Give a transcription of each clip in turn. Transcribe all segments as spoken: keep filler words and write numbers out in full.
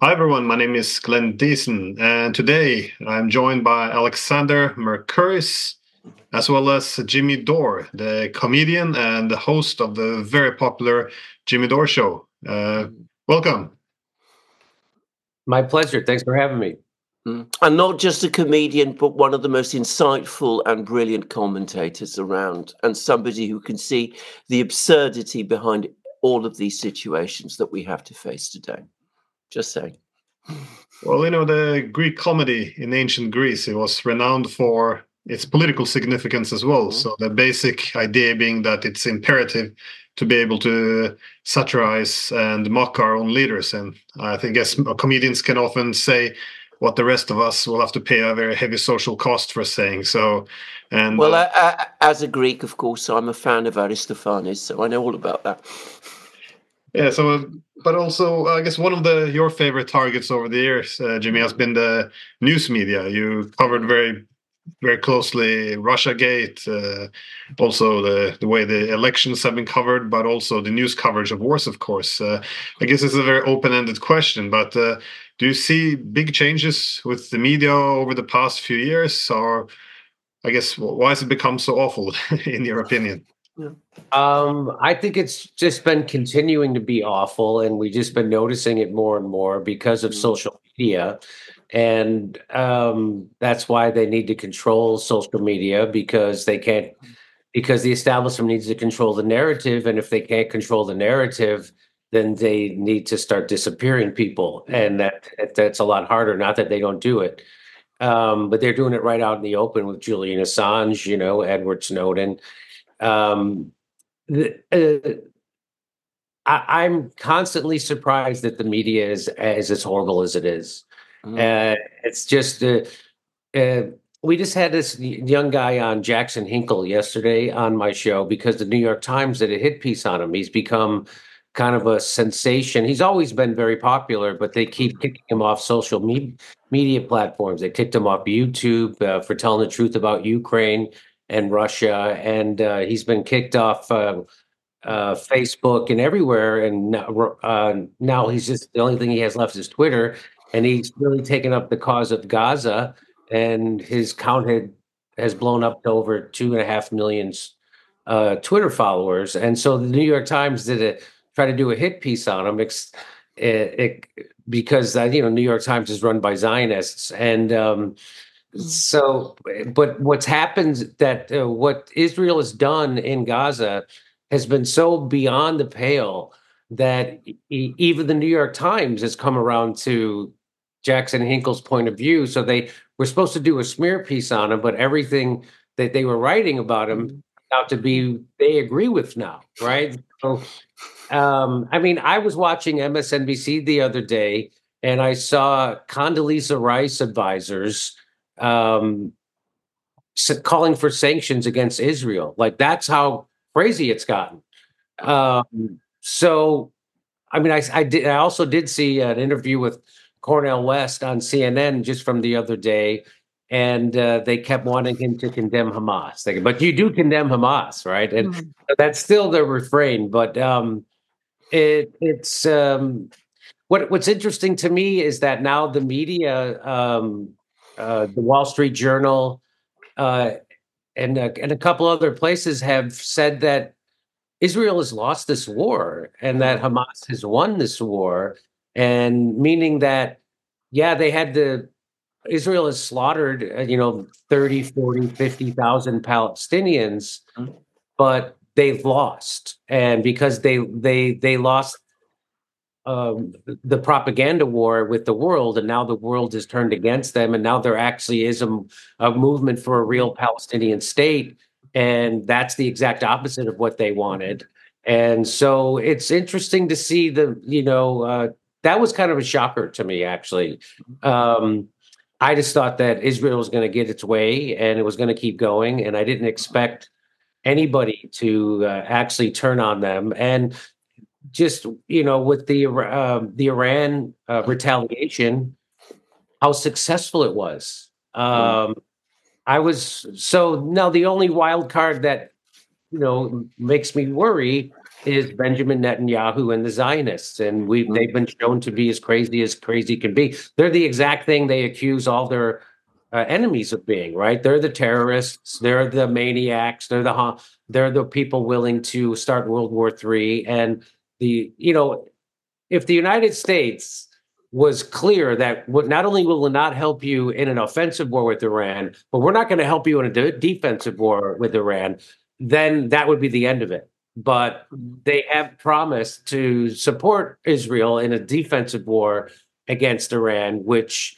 Hi everyone, my name is Glenn Deason, and today I'm joined by Alexander Mercouris, as well as Jimmy Dore, the comedian and the host of the very popular Jimmy Dore Show. Uh, welcome. My pleasure. Thanks for having me. Mm. And not just a comedian, but one of the most insightful and brilliant commentators around, and somebody who can see the absurdity behind all of these situations that we have to face today. Just saying. Well, you know, the Greek comedy in ancient Greece, it was renowned for its political significance as well. Mm-hmm. So the basic idea being that it's imperative to be able to satirize and mock our own leaders. And I think as comedians can often say what the rest of us will have to pay a very heavy social cost for saying. So, and well, uh, I, I, as a Greek, of course, I'm a fan of Aristophanes, so I know all about that. Yeah, so, but also, I guess one of the your favorite targets over the years, uh, Jimmy, has been the news media. You covered very, very closely Russiagate, uh, also the the way the elections have been covered, but also the news coverage of wars, of course. Uh, I guess it's a very open-ended question, but uh, do you see big changes with the media over the past few years, or I guess why has it become so awful, in your opinion? Um, I think it's just been continuing to be awful, and we've just been noticing it more and more because of social media. And um, that's why they need to control social media, because they can't, because the establishment needs to control the narrative. And if they can't control the narrative, then they need to start disappearing people. And that that's a lot harder. Not that they don't do it, um, but they're doing it right out in the open with Julian Assange, you know, Edward Snowden. Um, the, uh, I, I'm constantly surprised that the media is, is as horrible as it is. Mm. Uh, it's just, uh, uh, we just had this young guy on, Jackson Hinkle, yesterday on my show because the New York Times did a hit piece on him. He's become kind of a sensation. He's always been very popular, but they keep kicking him off social me- media platforms. They kicked him off YouTube uh, for telling the truth about Ukraine and Russia, and uh, he's been kicked off uh, uh, Facebook and everywhere. And now, uh, now he's just, the only thing he has left is Twitter, and he's really taken up the cause of Gaza, and his count had, has blown up to over two and a half million uh, Twitter followers. And so the New York Times did a try to do a hit piece on him, it, it, because uh, you know, New York Times is run by Zionists, and um, so, but what's happened that uh, what Israel has done in Gaza has been so beyond the pale that e- even the New York Times has come around to Jackson Hinkle's point of view. So they were supposed to do a smear piece on him, but everything that they were writing about him out to be they agree with now, right? So, um, I mean, I was watching M S N B C the other day, and I saw Condoleezza Rice advisors um, calling for sanctions against Israel. Like, that's how crazy it's gotten. Um, so, I mean, I, I did. I also did see an interview with Cornel West on C N N just from the other day, and uh, they kept wanting him to condemn Hamas. They, but you do condemn Hamas, right? And mm-hmm. that's still the refrain. But um, it, it's um, what what's interesting to me is that now the media, um, uh, the Wall Street Journal, uh, and uh, and a couple other places have said that Israel has lost this war and that Hamas has won this war, and meaning that, yeah, they had the, Israel has slaughtered, uh, you know, thirty, forty, fifty thousand Palestinians, mm-hmm. but they've lost. And because they, they, they lost um, the propaganda war with the world, and now the world is turned against them. And now there actually is a, a movement for a real Palestinian state. And that's the exact opposite of what they wanted. And so it's interesting to see the, you know, uh, that was kind of a shocker to me, actually. Um, I just thought that Israel was going to get its way and it was going to keep going. And I didn't expect anybody to uh, actually turn on them. And just, you know, with the, uh, the Iran uh, retaliation, how successful it was. Um, I was, so now the only wild card that, you know, makes me worry is Benjamin Netanyahu and the Zionists, and we've mm-hmm. they've been shown to be as crazy as crazy can be. They're the exact thing they accuse all their uh, enemies of being. Right? They're the terrorists. They're the maniacs. They're the they're the people willing to start World War Three. And the you know, if the United States was clear that not only will it not help you in an offensive war with Iran, but we're not going to help you in a de- defensive war with Iran, then that would be the end of it. But they have promised to support Israel in a defensive war against Iran, which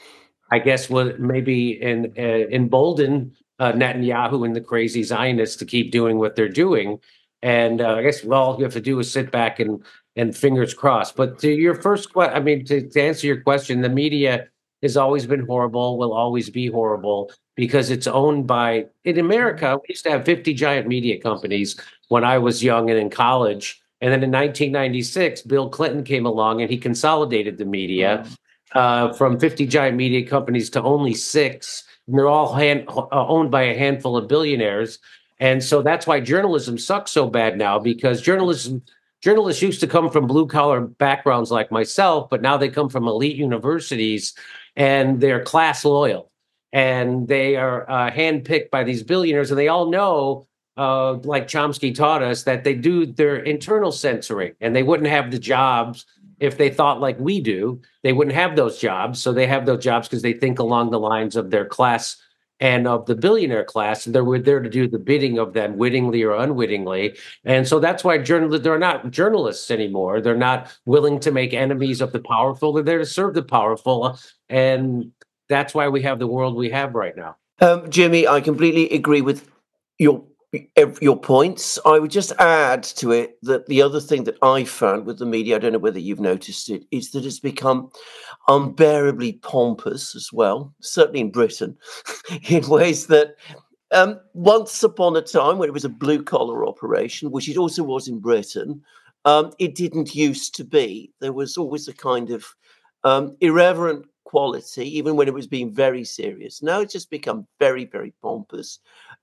I guess will maybe in, uh, embolden uh, Netanyahu and the crazy Zionists to keep doing what they're doing. And uh, I guess all you have to do is sit back and and fingers crossed. But to your first question, I mean, to, to answer your question, the media has always been horrible, will always be horrible because it's owned by, in America, we used to have fifty giant media companies when I was young and in college. And then in nineteen ninety-six, Bill Clinton came along and he consolidated the media uh, from fifty giant media companies to only six. And they're all hand, uh, owned by a handful of billionaires. And so that's why journalism sucks so bad now, because journalism Journalists used to come from blue collar backgrounds like myself, but now they come from elite universities and they're class loyal and they are uh, handpicked by these billionaires. And they all know, uh, like Chomsky taught us, that they do their internal censoring and they wouldn't have the jobs if they thought like we do. They wouldn't have those jobs. So they have those jobs because they think along the lines of their class and of the billionaire class, and they're there to do the bidding of them, wittingly or unwittingly. And so that's why journalists, they're not journalists anymore. They're not willing to make enemies of the powerful. They're there to serve the powerful. And that's why we have the world we have right now. Um, Jimmy, I completely agree with your your points. I would just add to it that the other thing that I found with the media, I don't know whether you've noticed it, is that it's become unbearably pompous as well, certainly in Britain, in ways that um, once upon a time, when it was a blue-collar operation, which it also was in Britain, um, it didn't used to be. There was always a kind of um, irreverent quality, even when it was being very serious. Now it's just become very, very pompous.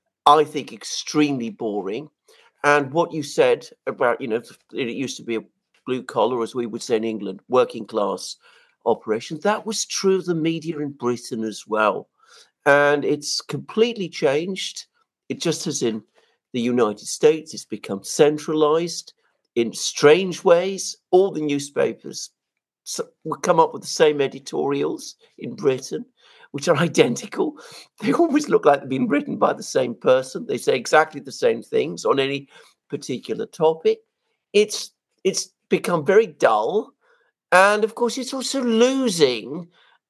I think extremely boring. And what you said about, you know, it used to be a blue collar, as we would say in England, working class operation, that was true of the media in Britain as well. And it's completely changed. It just as in the United States, it's become centralized in strange ways. All the newspapers will come up with the same editorials in Britain, which are identical. They always look like they've been written by the same person. They say exactly the same things on any particular topic. It's it's become very dull. And of course, it's also losing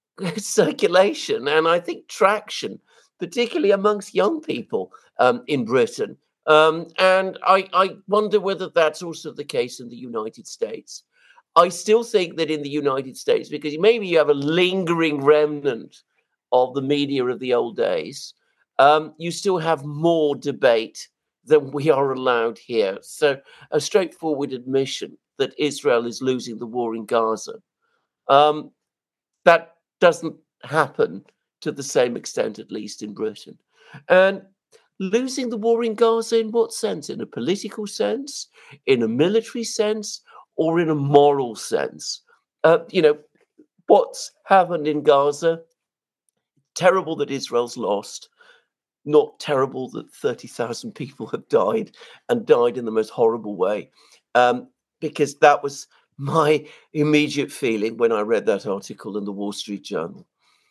circulation and I think traction, particularly amongst young people um, in Britain. Um, and I, I wonder whether that's also the case in the United States. I still think that in the United States, because maybe you have a lingering remnant of the media of the old days, um, you still have more debate than we are allowed here. So a straightforward admission that Israel is losing the war in Gaza, um, that doesn't happen to the same extent, at least in Britain. And losing the war in Gaza in what sense? In a political sense, in a military sense, or in a moral sense? Uh, you know, what's happened in Gaza? Terrible that Israel's lost, not terrible that thirty thousand people have died and died in the most horrible way. Um, because that was my immediate feeling when I read that article in the Wall Street Journal.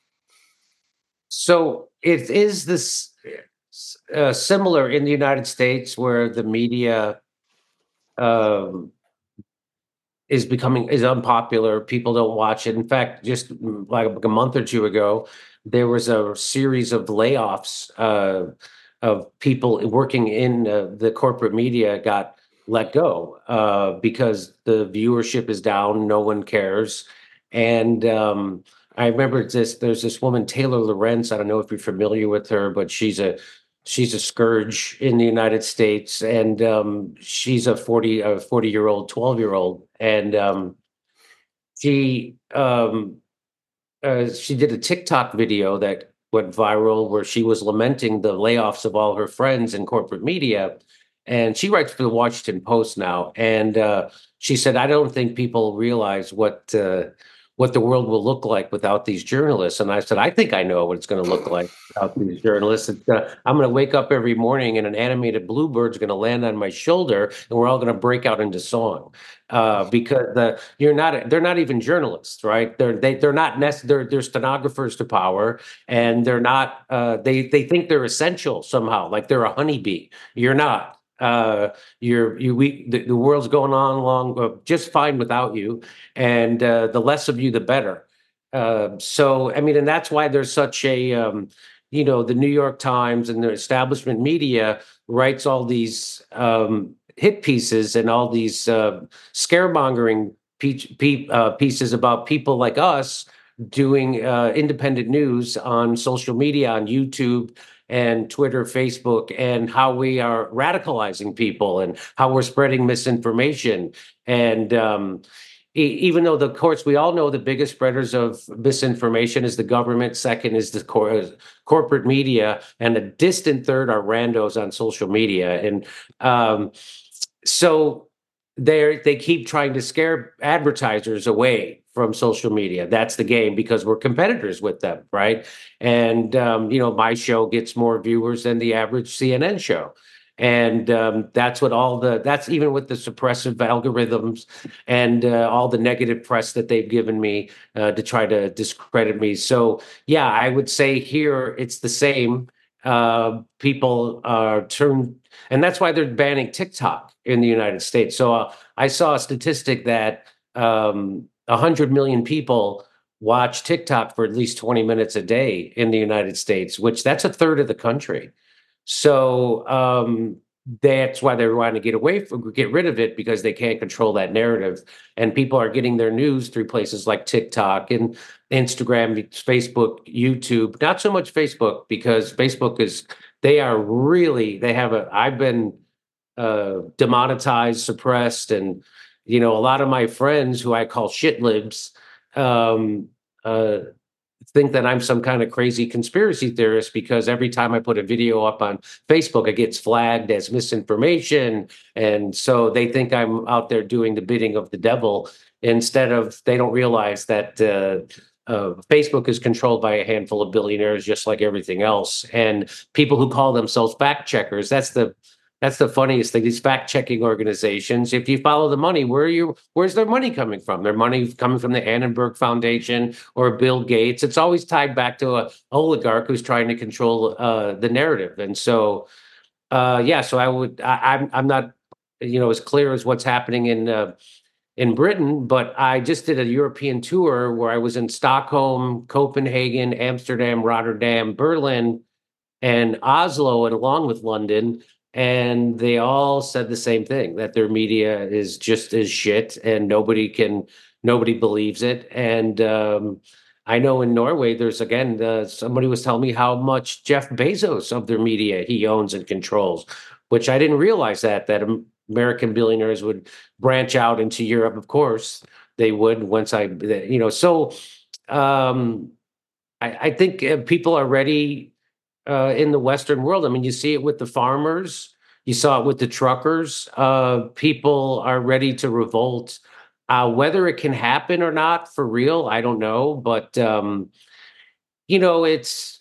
So it is this uh, similar in the United States where the media um, is becoming is unpopular. People don't watch it. In fact, just like a month or two ago, there was a series of layoffs uh, of people working in uh, the corporate media got let go uh, because the viewership is down. No one cares. And um, I remember this. There's this woman, Taylor Lorenz. I don't know if you're familiar with her, but she's a she's a scourge in the United States, and um, she's a forty a forty year old, twelve year old, and um, she um, uh, she did a TikTok video that went viral where she was lamenting the layoffs of all her friends in corporate media. and she writes for the Washington Post now. And uh, she said, I don't think people realize what uh, what the world will look like without these journalists. And I said, I think I know what it's going to look like without these journalists. It's, uh, I'm going to wake up every morning and an animated bluebird's going to land on my shoulder, and we're all going to break out into song. Uh, because the you're not they're not even journalists, right? They're they they're not nec- they're they're stenographers to power, and they're not uh, they they think they're essential somehow, like they're a honeybee. You're not. Uh, you're you we the, the world's going on along uh, just fine without you, and uh, the less of you, the better. Uh, so I mean, and that's why there's such a um, you know, the New York Times and the establishment media writes all these um, hit pieces and all these uh, scaremongering pe- pe- uh, pieces about people like us doing uh, independent news on social media, on YouTube and Twitter, Facebook, and how we are radicalizing people and how we're spreading misinformation. And um, e- even though, the course, we all know the biggest spreaders of misinformation is the government, second is the cor- corporate media, and a distant third are randos on social media. And um, so they they keep trying to scare advertisers away from social media. That's the game, because we're competitors with them, right? And um, you know, my show gets more viewers than the average C N N show, and um, that's what all the that's even with the suppressive algorithms and uh, all the negative press that they've given me uh, to try to discredit me. So yeah, I would say here it's the same. Uh, people are turned, and that's why they're banning TikTok in the United States. So uh, I saw a statistic that um, one hundred million people watch TikTok for at least twenty minutes a day in the United States, which that's a third of the country. So um, that's why they're trying to get away from, get rid of it, because they can't control that narrative. And people are getting their news through places like TikTok and Instagram, Facebook, YouTube. Not so much Facebook, because Facebook is, they are really, they have a, I've been uh, demonetized, suppressed, and you know, a lot of my friends who I call shit libs um, uh, think that I'm some kind of crazy conspiracy theorist, because every time I put a video up on Facebook, it gets flagged as misinformation, and so they think I'm out there doing the bidding of the devil. Instead of, they don't realize that. Uh, uh, Facebook is controlled by a handful of billionaires, just like everything else. And people who call themselves fact checkers, that's the that's the funniest thing. These fact-checking organizations, if you follow the money, where are you? Where's their money coming from? Their money coming from the Annenberg Foundation or Bill Gates. It's always tied back to a oligarch who's trying to control uh, the narrative. And so, uh, yeah. So I would. I, I'm. I'm not, you know, as clear as what's happening in uh, in Britain, but I just did a European tour where I was in Stockholm, Copenhagen, Amsterdam, Rotterdam, Berlin, and Oslo, and along with London, and they all said the same thing, that their media is just as shit, and nobody can, nobody believes it. And um, I know in Norway, there's again, uh, somebody was telling me how much Jeff Bezos of their media he owns and controls, which I didn't realize that that American billionaires would branch out into Europe. Of course, they would once I, you know, so um, I, I think uh, people are ready uh, in the Western world. I mean, you see it with the farmers, you saw it with the truckers. Uh, people are ready to revolt. Uh, whether it can happen or not for real, I don't know. But um, you know, it's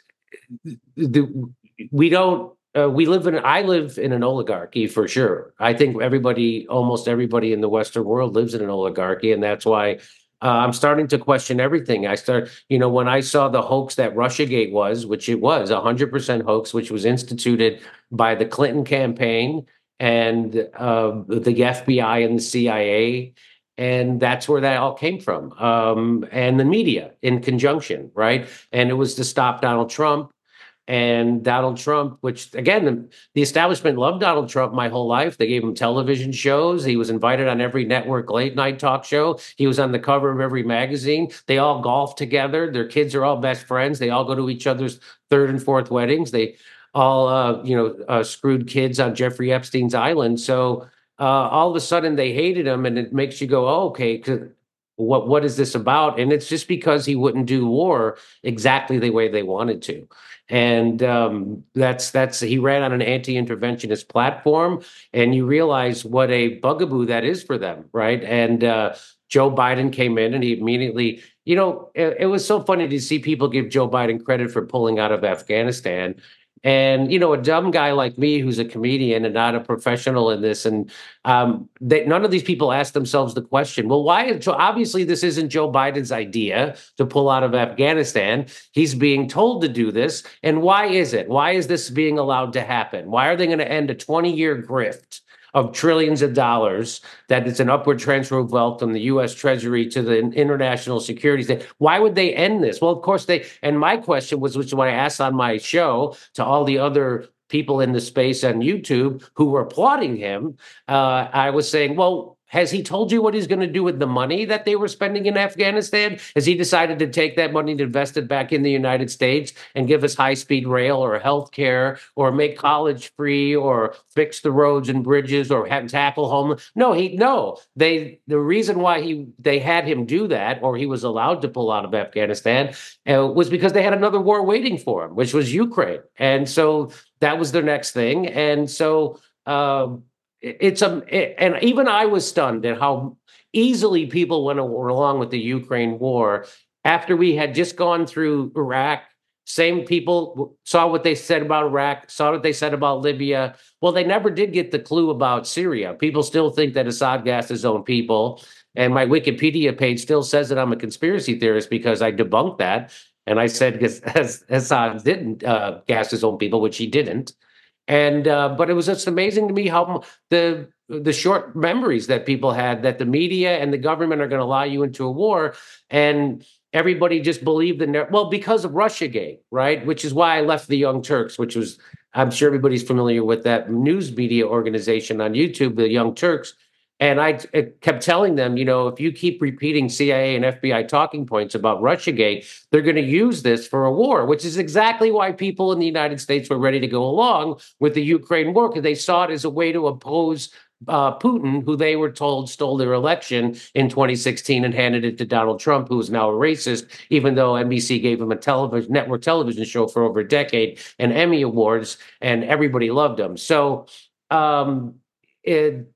the, we don't. Uh, we live in. I live in an oligarchy for sure. I think everybody, almost everybody in the Western world, lives in an oligarchy, and that's why uh, I'm starting to question everything. I start, you know, when I saw the hoax that Russiagate was, which it was a hundred percent hoax, which was instituted by the Clinton campaign and uh, the F B I and the C I A. And that's where that all came from. Um, and the media in conjunction, right? And it was to stop Donald Trump. And Donald Trump, which again, the, the establishment loved Donald Trump my whole life. They gave him television shows. He was invited on every network late night talk show. He was on the cover of every magazine. They all golf together. Their kids are all best friends. They all go to each other's third and fourth weddings. They all, uh, you know, uh, screwed kids on Jeffrey Epstein's island. So uh, all of a sudden they hated him, and it makes you go, oh, okay. what what is this about? And it's just because he wouldn't do war exactly the way they wanted to. And um, that's that's he ran on an anti-interventionist platform, and you realize what a bugaboo that is for them, right? And uh, Joe Biden came in, and he immediately, you know, it, it was so funny to see people give Joe Biden credit for pulling out of Afghanistan. And, you know, a dumb guy like me who's a comedian and not a professional in this, and um, they, none of these people ask themselves the question, well, why? So obviously, this isn't Joe Biden's idea to pull out of Afghanistan. He's being told to do this. And why is it? Why is this being allowed to happen? Why are they going to end a twenty-year grift of trillions of dollars that is an upward transfer of wealth from the U S Treasury to the international securities? Why would they end this? Well, of course they, and my question was, which is what I asked on my show to all the other people in the space on YouTube who were applauding him, uh, I was saying, well, has he told you what he's going to do with the money that they were spending in Afghanistan? Has he decided to take that money and invest it back in the United States and give us high-speed rail or health care or make college free or fix the roads and bridges or have, tackle homeless? No, he no. They the reason why he they had him do that, or he was allowed to pull out of Afghanistan, uh, was because they had another war waiting for him, which was Ukraine. And so that was their next thing. And so um It's a, it, and even I was stunned at how easily people went along with the Ukraine war after we had just gone through Iraq. Same people saw what they said about Iraq, saw what they said about Libya. Well, they never did get the clue about Syria. People still think that Assad gassed his own people. And my Wikipedia page still says that I'm a conspiracy theorist because I debunked that. And I said Assad didn't uh, gas his own people, which he didn't. And uh, but it was just amazing to me how the the short memories that people had, that the media and the government are going to allow you into a war, and everybody just believed in their, well, because of Russiagate, right? Which is why I left the Young Turks, which was, I'm sure everybody's familiar with that news media organization on YouTube, the Young Turks. And I, I kept telling them, you know, if you keep repeating C I A and F B I talking points about Russiagate, they're going to use this for a war, which is exactly why people in the United States were ready to go along with the Ukraine war, because they saw it as a way to oppose uh, Putin, who they were told stole their election in twenty sixteen and handed it to Donald Trump, who is now a racist, even though N B C gave him a television network television show for over a decade and Emmy Awards, and everybody loved him. So um, it,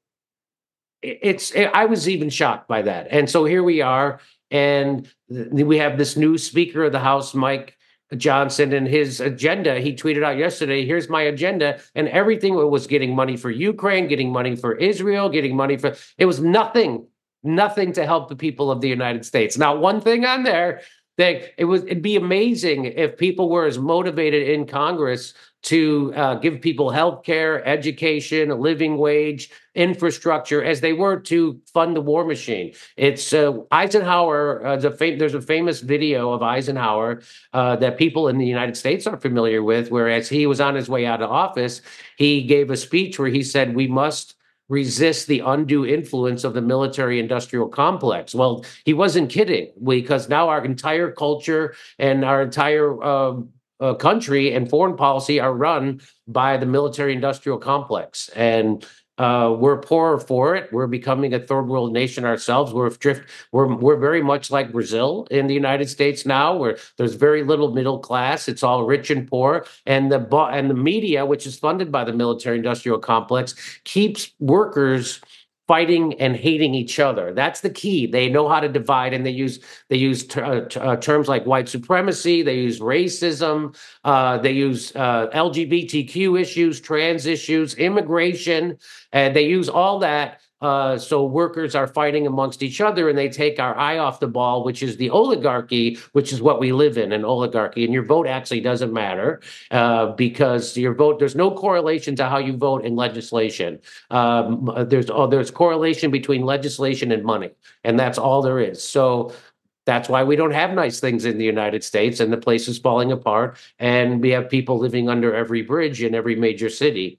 It's. I was even shocked by that, and so here we are, and we have this new Speaker of the House, Mike Johnson, and his agenda. He tweeted out yesterday, "Here's my agenda," and everything was getting money for Ukraine, getting money for Israel, getting money for. It was nothing, nothing to help the people of the United States. Not one thing on there. That it was. It'd be amazing if people were as motivated in Congress to uh, give people health care, education, a living wage, infrastructure, as they were to fund the war machine. It's uh, Eisenhower. Uh, the fam- there's a famous video of Eisenhower uh, that people in the United States are familiar with, where as he was on his way out of office, he gave a speech where he said, we must resist the undue influence of the military-industrial complex. Well, he wasn't kidding, because now our entire culture and our entire uh, uh, country and foreign policy are run by the military-industrial complex. And uh, we're poorer for it. We're becoming a third world nation ourselves. We're drift. We're we're very much like Brazil in the United States now, where there's very little middle class. It's all rich and poor, and the and the media, which is funded by the military-industrial complex, keeps workers fighting and hating each other. That's the key. They know how to divide, and they use they use ter- uh, terms like white supremacy. They use racism. Uh, they use uh, L G B T Q issues, trans issues, immigration, and they use all that. Uh, so workers are fighting amongst each other, and they take our eye off the ball, which is the oligarchy, which is what we live in, an oligarchy. And your vote actually doesn't matter uh, because your vote, there's no correlation to how you vote in legislation. Um, there's oh, there's correlation between legislation and money, and that's all there is. So that's why we don't have nice things in the United States, and the place is falling apart, and we have people living under every bridge in every major city.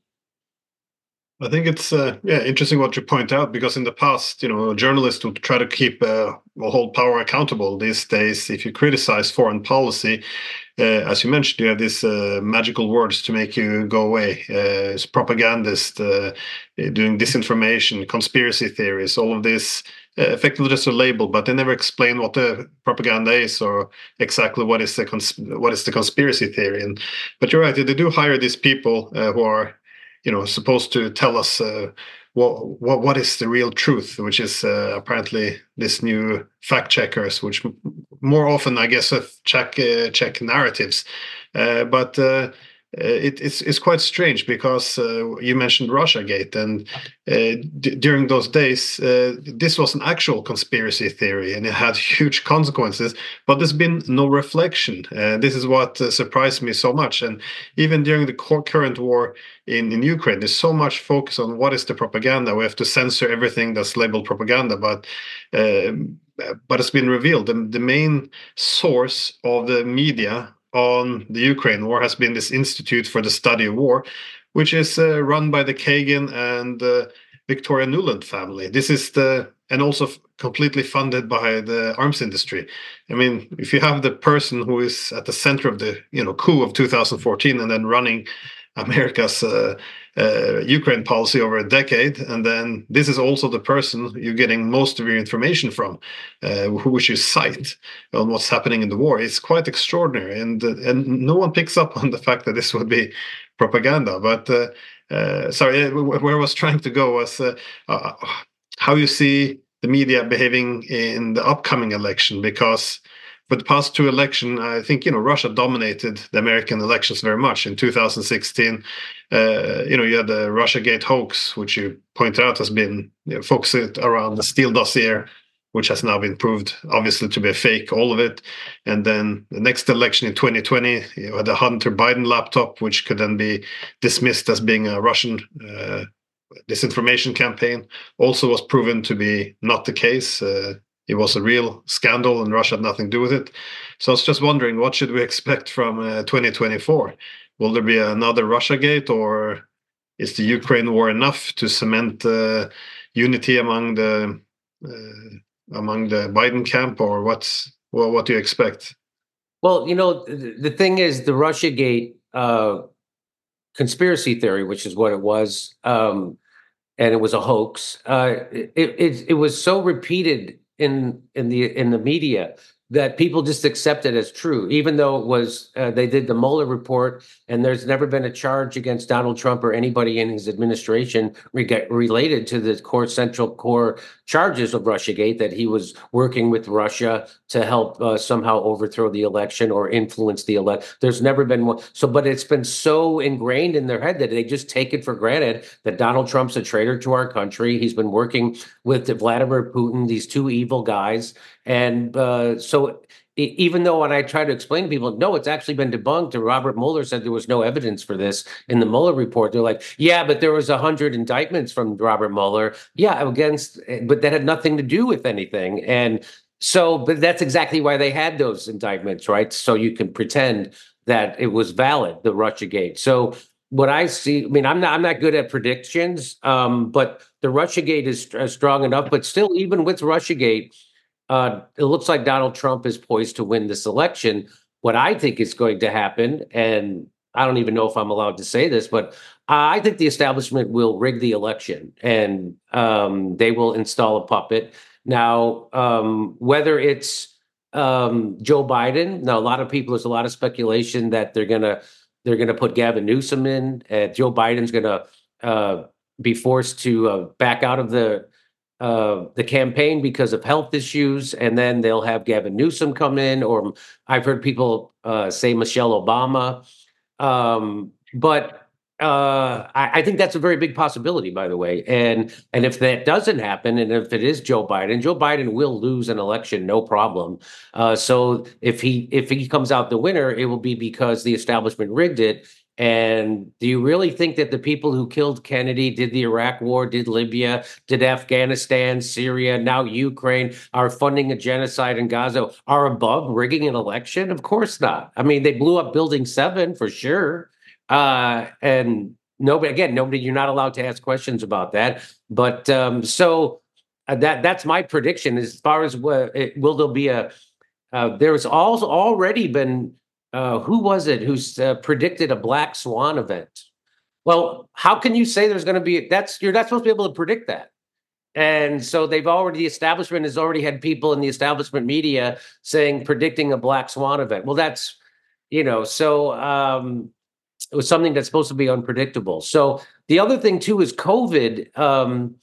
I think it's uh, yeah interesting what you point out, because in the past, you know, journalists would try to keep uh, or hold power accountable. These days, if you criticize foreign policy, uh, as you mentioned, you have these uh, magical words to make you go away. Uh, it's propagandist, uh, doing disinformation, conspiracy theories, all of this. Uh, effectively just a label, but they never explain what the propaganda is or exactly what is the cons- what is the conspiracy theory. And but you're right, they do hire these people uh, who are, you know, supposed to tell us uh, what what what is the real truth, which is uh, apparently this new fact checkers, which m- more often, I guess, uh, check uh, check narratives, uh, but. Uh, uh, it, it's it's quite strange because uh, you mentioned Russiagate, and uh, d- during those days, uh, this was an actual conspiracy theory, and it had huge consequences. But there's been no reflection. Uh, this is what uh, surprised me so much. And even during the cor- current war in in Ukraine, there's so much focus on what is the propaganda. We have to censor everything that's labeled propaganda, but. Uh, but it's been revealed the, the main source of the media on the Ukraine war has been this Institute for the Study of War, which is uh, run by the Kagan and uh, Victoria Nuland family. This is the and also f- completely funded by the arms industry. I mean, if you have the person who is at the center of the you know coup of two thousand fourteen and then running America's uh, uh, Ukraine policy over a decade, and then this is also the person you're getting most of your information from, uh, which you cite on what's happening in the war. It's quite extraordinary, and uh, and no one picks up on the fact that this would be propaganda. But uh, uh, sorry, where I was trying to go was uh, uh, how you see the media behaving in the upcoming election, because for the past two elections, I think you know Russia dominated the American elections very much. In two thousand sixteen, uh, you know you had the Russiagate hoax, which you point out has been you know, focused around the Steele dossier, which has now been proved obviously to be a fake, all of it. And then the next election in twenty twenty, you had the Hunter Biden laptop, which could then be dismissed as being a Russian uh, disinformation campaign. Also was proven to be not the case. Uh, it was a real scandal and Russia had nothing to do with it. So I was just wondering, what should we expect from uh, twenty twenty-four? Will there be another Russiagate, or is the Ukraine war enough to cement uh, unity among the uh, among the Biden camp, or what's well, what do you expect? Well, you know, the, the thing is, the Russiagate uh, conspiracy theory, which is what it was, um, and it was a hoax. Uh, it, it it was so repeated in in the in the media that people just accept it as true, even though it was uh, they did the Mueller report, and there's never been a charge against Donald Trump or anybody in his administration re- related to the core central core charges of Russiagate, that he was working with Russia to help uh, somehow overthrow the election or influence the election. There's never been one. So, but it's been so ingrained in their head that they just take it for granted that Donald Trump's a traitor to our country. He's been working with Vladimir Putin, these two evil guys. And uh, so even though when I try to explain to people, no, it's actually been debunked, and Robert Mueller said there was no evidence for this in the Mueller report. They're like, yeah, but there was a hundred indictments from Robert Mueller. Yeah, against, but that had nothing to do with anything. And so, but that's exactly why they had those indictments, right? So you can pretend that it was valid, the Russiagate. So what I see, I mean, I'm not, I'm not good at predictions, um, but the Russiagate is uh, strong enough. But still, even with Russiagate, uh, it looks like Donald Trump is poised to win this election. What I think is going to happen, and I don't even know if I'm allowed to say this, but I think the establishment will rig the election, and um, they will install a puppet. Now, um, whether it's um, Joe Biden, now a lot of people, there's a lot of speculation that they're gonna they're gonna put Gavin Newsom in. Uh, Joe Biden's gonna uh, be forced to uh, back out of the uh, the campaign because of health issues, and then they'll have Gavin Newsom come in, or I've heard people uh, say Michelle Obama. Um, but uh, I, I think that's a very big possibility, by the way. And and if that doesn't happen, and if it is Joe Biden, Joe Biden will lose an election, no problem. Uh, so if he if he comes out the winner, it will be because the establishment rigged it. And do you really think that the people who killed Kennedy, did the Iraq War, did Libya, did Afghanistan, Syria, now Ukraine, are funding a genocide in Gaza, are above rigging an election? Of course not. I mean, they blew up Building seven for sure. Uh, and nobody, again, nobody, you're not allowed to ask questions about that. But um, so uh, that that's my prediction as far as uh, it, will there be a, uh, there's also already been uh, who was it who uh, predicted a black swan event? Well, how can you say there's going to be that's you're not supposed to be able to predict that. And so they've already the establishment has already had people in the establishment media saying predicting a black swan event. Well, that's you know so um, it was something that's supposed to be unpredictable. So the other thing too is COVID. Um,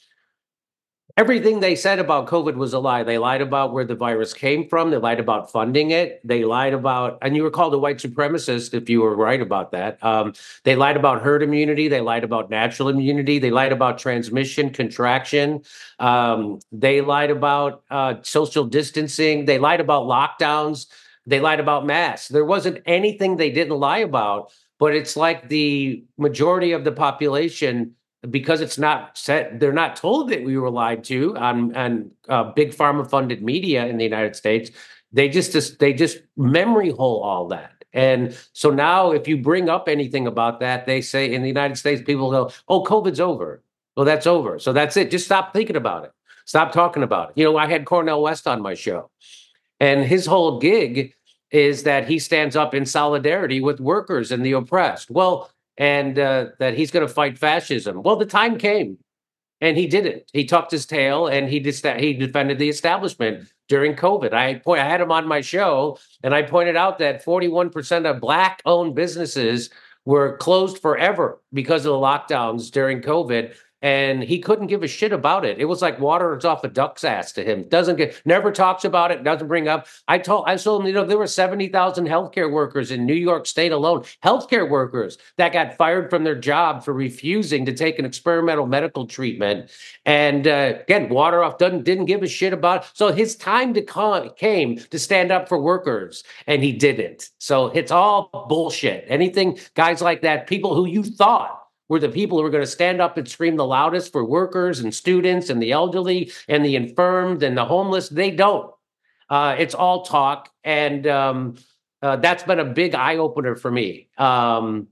Everything they said about COVID was a lie. They lied about where the virus came from. They lied about funding it. They lied about, and you were called a white supremacist if you were right about that. Um, they lied about herd immunity. They lied about natural immunity. They lied about transmission, contraction. Um, they lied about uh, social distancing. They lied about lockdowns. They lied about masks. There wasn't anything they didn't lie about, but it's like the majority of the population, because it's not set, they're not told that we were lied to on on uh, big pharma funded media in the United States. They just, just they just memory hole all that. And so now if you bring up anything about that, they say in the United States, people go, oh, COVID's over. Well, that's over. So that's it. Just stop thinking about it. Stop talking about it. You know, I had Cornel West on my show, and his whole gig is that he stands up in solidarity with workers and the oppressed. Well, and uh, that he's going to fight fascism. Well, the time came, and he didn't. He tucked his tail, and he just he defended the establishment during COVID. I point, I had him on my show, and I pointed out that forty-one percent of Black-owned businesses were closed forever because of the lockdowns during COVID. And he couldn't give a shit about it. It was like water is off a duck's ass to him. Doesn't get, never talks about it. Doesn't bring up. I told, I told him, you know, there were seventy thousand healthcare workers in New York State alone, healthcare workers that got fired from their job for refusing to take an experimental medical treatment. And uh, again, water off doesn't didn't give a shit about it. So his time to come came to stand up for workers, and he didn't. So it's all bullshit. Anything, guys like that, people who you thought were the people who were going to stand up and scream the loudest for workers and students and the elderly and the infirmed and the homeless. They don't. Uh, it's all talk. And um, uh, that's been a big eye opener for me. Um,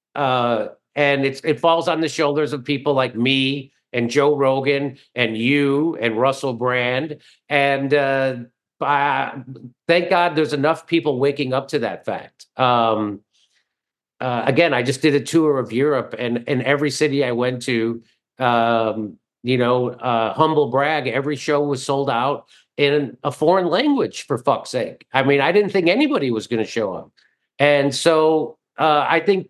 uh, and it's, it falls on the shoulders of people like me and Joe Rogan and you and Russell Brand. And uh, uh, thank God there's enough people waking up to that fact. Um, Uh, again, I just did a tour of Europe, and in every city I went to, um, you know, uh, humble brag, every show was sold out in a foreign language, for fuck's sake. I mean, I didn't think anybody was going to show up. And so uh, I think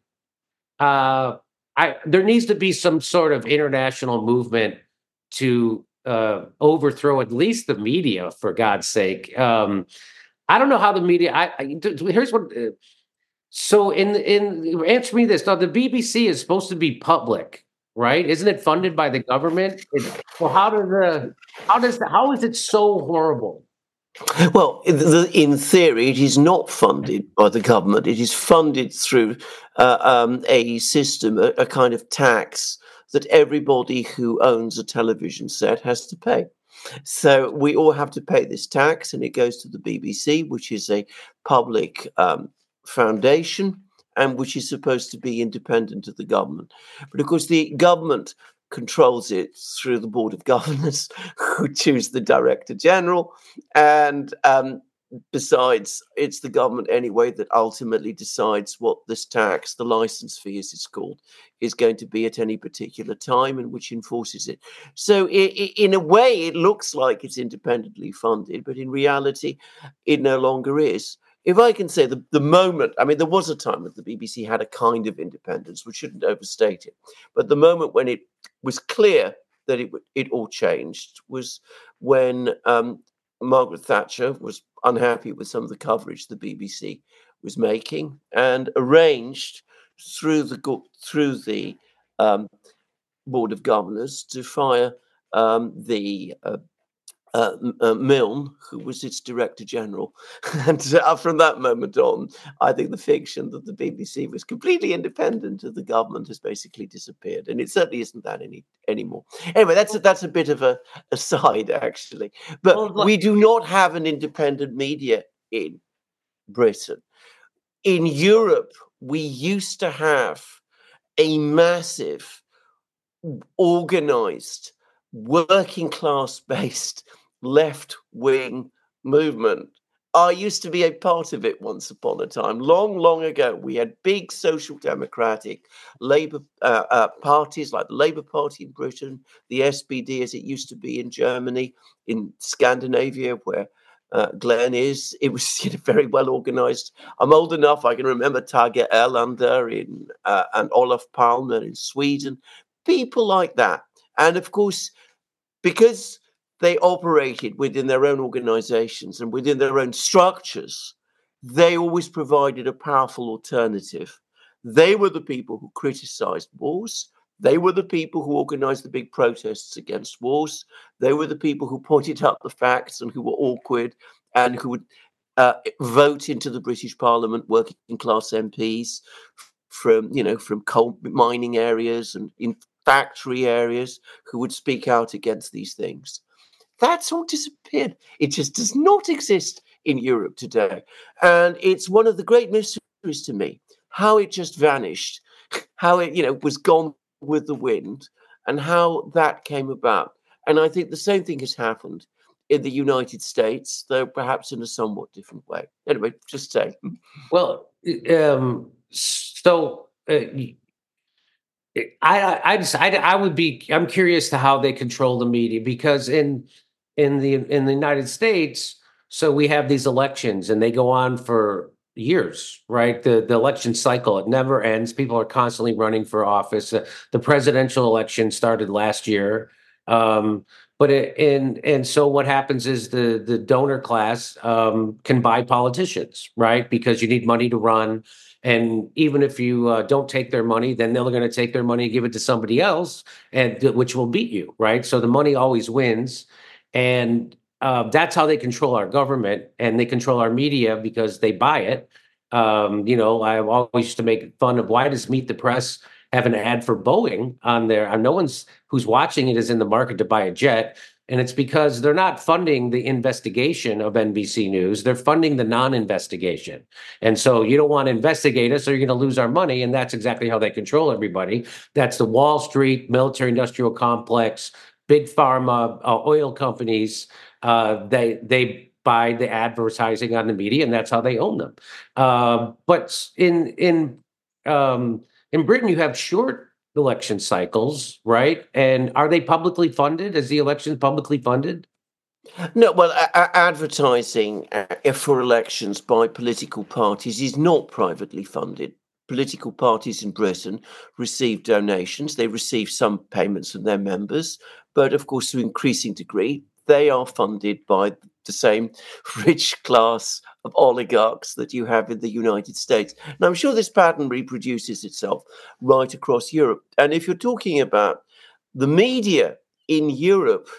uh, I, there needs to be some sort of international movement to uh, overthrow at least the media, for God's sake. Um, I don't know how the media, I, I here's what, uh, So in in answer me this. Now the B B C is supposed to be public, right? Isn't it funded by the government? It, well, how does the how does the, how is it so horrible? Well, the, in theory, it is not funded by the government. It is funded through uh, um, a system, a, a kind of tax that everybody who owns a television set has to pay. So we all have to pay this tax, and it goes to the B B C, which is a public um, foundation, and which is supposed to be independent of the government. But of course, the government controls it through the Board of Governors, who choose the Director General. And um, besides, it's the government anyway that ultimately decides what this tax, the license fee as it's called, is going to be at any particular time, and which enforces it. So it, it, in a way, it looks like it's independently funded, but in reality, it no longer is. If I can say the, the moment, I mean, there was a time that the B B C had a kind of independence, we shouldn't overstate it. But the moment when it was clear that it it all changed was when um, Margaret Thatcher was unhappy with some of the coverage the B B C was making, and arranged through the through the um, Board of Governors to fire um, the uh, Uh, uh, Milne, who was its Director General. And uh, from that moment on, I think the fiction that the B B C was completely independent of the government has basically disappeared. And it certainly isn't that any anymore. Anyway, that's a, that's a bit of a aside, actually. But well, look, we do not have an independent media in Britain. In Europe, we used to have a massive, organized, working class based left wing movement I used to be a part of it once upon a time, long, long ago. We had big social democratic Labour uh, uh, parties like the Labour Party in Britain, the S P D as it used to be in Germany, in Scandinavia, where uh, Glenn is. It was you know, very well organised. I'm old enough, I can remember Tage Erlander in, uh, and Olof Palme in Sweden, people like that. And of course, because they operated within their own organizations and within their own structures, they always provided a powerful alternative. They were the people who criticized wars. They were the people who organized the big protests against wars. They were the people who pointed out the facts and who were awkward and who would uh, vote into the British Parliament working class M Ps from, you know, from coal mining areas and in factory areas who would speak out against these things. That's all disappeared. It just does not exist in Europe today. And it's one of the great mysteries to me, how it just vanished, how it, you know, was gone with the wind and how that came about. And I think the same thing has happened in the United States, though perhaps in a somewhat different way. Anyway, just say. Well, um, so uh, I, I just, I, I would be, I'm curious to how they control the media, because in, in the, in the United States, so we have these elections and they go on for years, right? The, the election cycle, it never ends. People are constantly running for office. Uh, the presidential election started last year. Um, but it, and, and so what happens is the, the donor class, um, can buy politicians, right? Because you need money to run. And even if you uh, don't take their money, then they're going to take their money and give it to somebody else, and which will beat you, right? So the money always wins, and uh, that's how they control our government, and they control our media because they buy it. Um, you know, I always used to make fun of, why does Meet the Press have an ad for Boeing on there? And no one's who's watching it is in the market to buy a jet. And it's because they're not funding the investigation of N B C News. They're funding the non-investigation. And so you don't want to investigate us or you're going to lose our money. And that's exactly how they control everybody. That's the Wall Street military industrial complex, big pharma, uh, oil companies. Uh, they they buy the advertising on the media, and that's how they own them. Uh, but in in um, in Britain, you have short election cycles, right? And are they publicly funded? Is the election publicly funded? No, well, a- advertising uh, for elections by political parties is not privately funded. Political parties in Britain receive donations. They receive some payments from their members, but of course, to an increasing degree, they are funded by the same rich class of oligarchs that you have in the United States. And I'm sure this pattern reproduces itself right across Europe. And if you're talking about the media in Europe,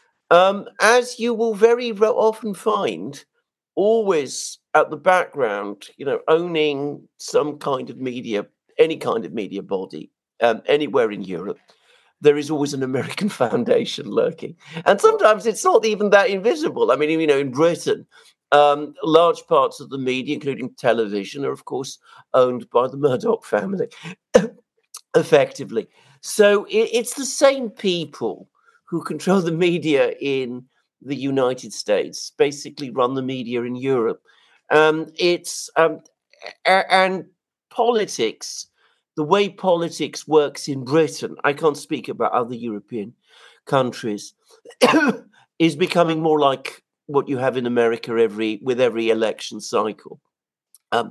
um, as you will very often find, always at the background, you know, owning some kind of media, any kind of media body, um, anywhere in Europe, there is always an American foundation lurking. And sometimes it's not even that invisible. I mean, you know, in Britain, um, large parts of the media, including television, are, of course, owned by the Murdoch family, effectively. So it, it's the same people who control the media in the United States, basically run the media in Europe. Um, it's um, a- and politics, the way politics works in Britain, I can't speak about other European countries, is becoming more like what you have in America every with every election cycle. Um,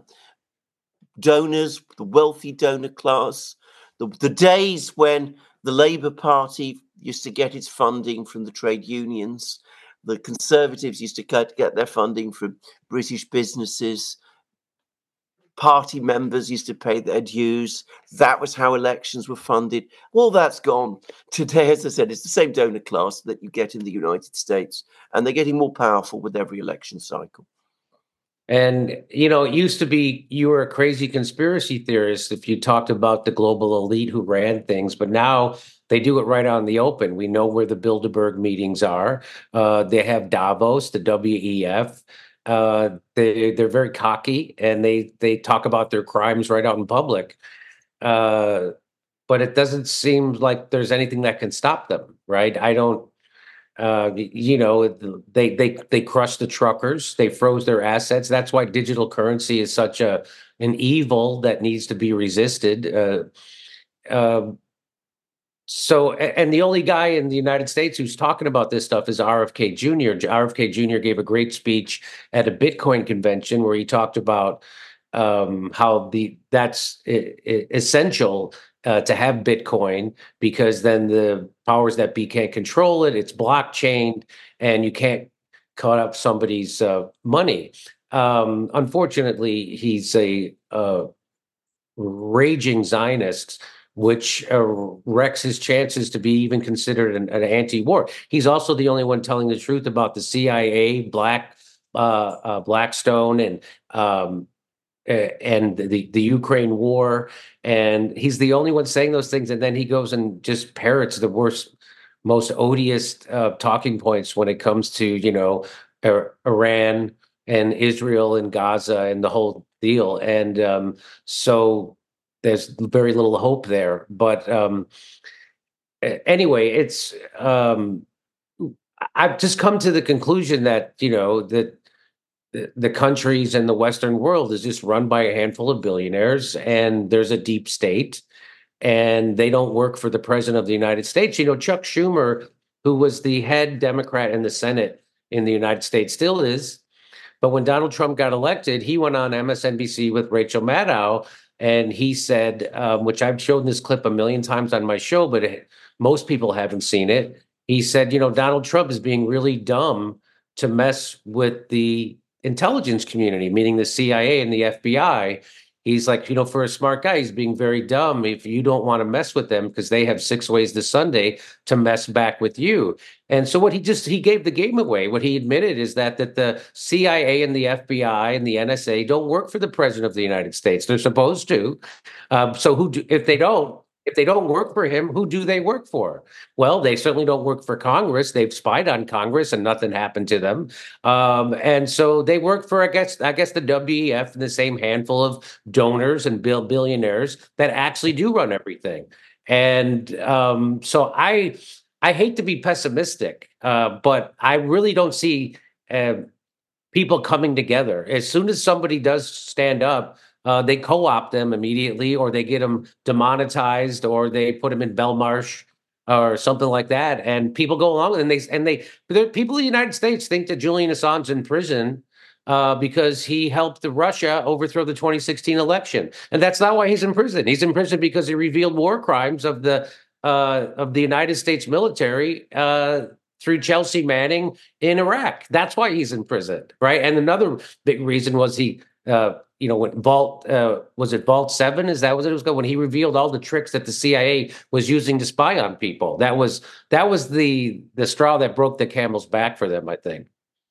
donors, the wealthy donor class, the, the days when the Labour Party used to get its funding from the trade unions, the Conservatives used to get, get their funding from British businesses, party members used to pay their dues. That was how elections were funded. All that's gone. Today, as I said, it's the same donor class that you get in the United States, and they're getting more powerful with every election cycle. And, you know, it used to be you were a crazy conspiracy theorist if you talked about the global elite who ran things. But now they do it right out in the open. We know where the Bilderberg meetings are. Uh, they have Davos, the W E F. Uh, they, they're very cocky, and they, they talk about their crimes right out in public. Uh, but it doesn't seem like there's anything that can stop them, right? I don't. Uh, you know, they they they crushed the truckers. They froze their assets. That's why digital currency is such a an evil that needs to be resisted. Uh, uh, so, and the only guy in the United States who's talking about this stuff is R F K Junior R F K Junior gave a great speech at a Bitcoin convention where he talked about um, how the that's essential uh, to have Bitcoin, because then the powers that be can't control it. It's blockchain, and you can't cut up somebody's uh, money. Um, unfortunately, he's a uh, raging Zionist, which uh, wrecks his chances to be even considered an, an anti-war. He's also the only one telling the truth about the C I A, Black uh, uh, Blackstone, and um, and the the Ukraine war, and he's the only one saying those things. And then he goes and just parrots the worst, most odious uh, talking points when it comes to, you know, Iran and Israel and Gaza and the whole deal. And um, so there's very little hope there. But um, anyway, it's um, I've just come to the conclusion that, you know, that the countries and the Western world is just run by a handful of billionaires, and there's a deep state, and they don't work for the president of the United States. You know, Chuck Schumer, who was the head Democrat in the Senate in the United States, still is. But when Donald Trump got elected, he went on M S N B C with Rachel Maddow, and he said, um, which I've shown this clip a million times on my show, but it, most people haven't seen it. He said, you know, Donald Trump is being really dumb to mess with the intelligence community, meaning the C I A and the F B I. He's like, you know, for a smart guy, he's being very dumb if you don't want to mess with them, because they have six ways this Sunday to mess back with you. And so what he just, he gave the game away. What he admitted is that that the C I A and the F B I and the N S A don't work for the president of the United States. They're supposed to. Um, so who do, if they don't, if they don't work for him, who do they work for? Well, they certainly don't work for Congress. They've spied on Congress and nothing happened to them. Um, and so they work for, I guess, I guess the W E F and the same handful of donors and bill billionaires that actually do run everything. And um, so I, I hate to be pessimistic, uh, but I really don't see uh, people coming together. As soon as somebody does stand up, Uh, they co-opt them immediately, or they get them demonetized, or they put them in Belmarsh or something like that. And people go along, and they and they people in the United States think that Julian Assange in prison uh, because he helped the Russia overthrow the twenty sixteen election, and that's not why he's in prison. He's in prison because he revealed war crimes of the uh, of the United States military uh, through Chelsea Manning in Iraq. That's why he's in prison, right? And another big reason was he. Uh, you know, when Vault, uh, was it Vault seven? Is that what it was called? When he revealed all the tricks that the C I A was using to spy on people. That was that was the the straw that broke the camel's back for them, I think.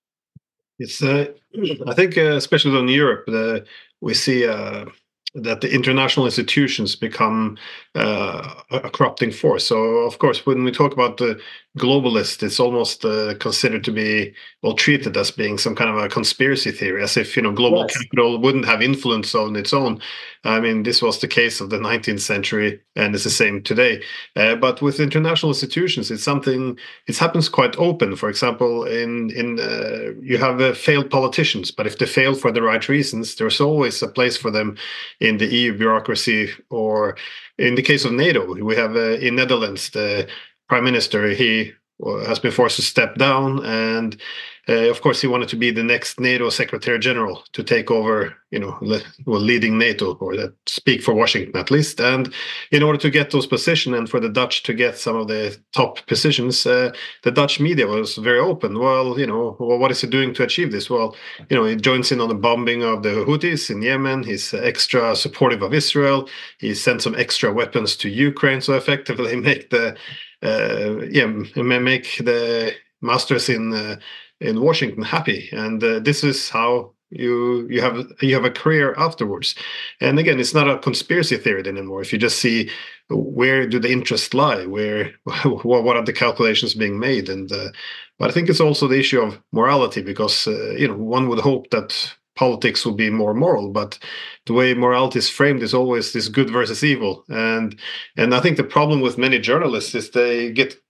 It's, uh, I think, uh, especially in Europe, the, we see uh, that the international institutions become uh, a corrupting force. So, of course, when we talk about the globalist, it's almost uh, considered to be, well, treated as being some kind of a conspiracy theory, as if, you know, global yes. capital wouldn't have influence on its own. I mean, this was the case of the nineteenth century, and it's the same today. Uh, but with international institutions, it's something, it happens quite open. For example, in, in uh, you have uh, failed politicians, but if they fail for the right reasons, there's always a place for them in the E U bureaucracy. Or in the case of NATO, we have uh, in Netherlands, the prime minister, he has been forced to step down, and uh, of course he wanted to be the next NATO secretary general to take over, you know, le- well, leading NATO, or that speak for Washington at least. And in order to get those positions, and for the Dutch to get some of the top positions, uh, the Dutch media was very open. Well, you know, well, what is he doing to achieve this? Well, you know, he joins in on the bombing of the Houthis in Yemen. He's extra supportive of Israel. He sent some extra weapons to Ukraine, so effectively make the uh, yeah make the masters in uh, in Washington happy. And uh, this is how you you have you have a career afterwards. And again, it's not a conspiracy theory anymore. If you just see where do the interests lie, where what are the calculations being made, and uh, but I think it's also the issue of morality, because uh, you know, one would hope that politics will be more moral, but the way morality is framed is always this good versus evil. And and I think the problem with many journalists is they get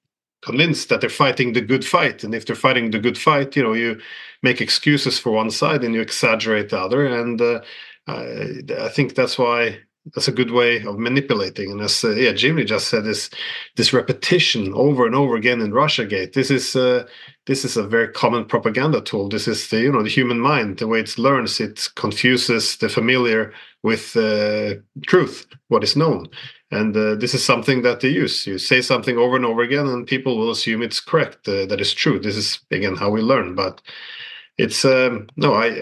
convinced that they're fighting the good fight. And if they're fighting the good fight, you know, you make excuses for one side and you exaggerate the other. And uh, I, I think that's why that's a good way of manipulating. And as uh, yeah, Jimmy just said, this this repetition over and over again in Russiagate. This is uh, this is a very common propaganda tool. This is the you know the human mind, the way it learns. It confuses the familiar with uh, truth, what is known. And uh, this is something that they use. You say something over and over again, and people will assume it's correct, uh, that is true. This is again how we learn. But it's um, no, I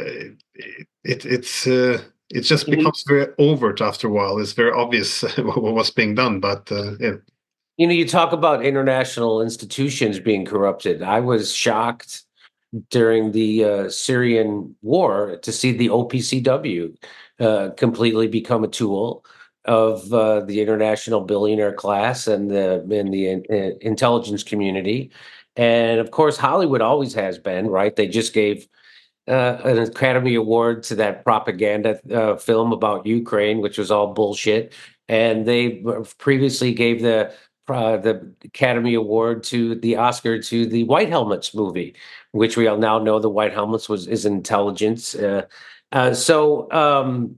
it it's. Uh, It just becomes very overt after a while. It's very obvious what was being done, but uh, yeah. You know, you talk about international institutions being corrupted. I was shocked during the uh, Syrian war to see the O P C W uh, completely become a tool of uh, the international billionaire class and the and the uh, intelligence community. And of course, Hollywood always has been, right? They just gave uh, an Academy Award to that propaganda uh, film about Ukraine, which was all bullshit. And they previously gave the uh, the Academy Award to the Oscar to the White Helmets movie, which we all now know the White Helmets was is intelligence. Uh, uh, so um,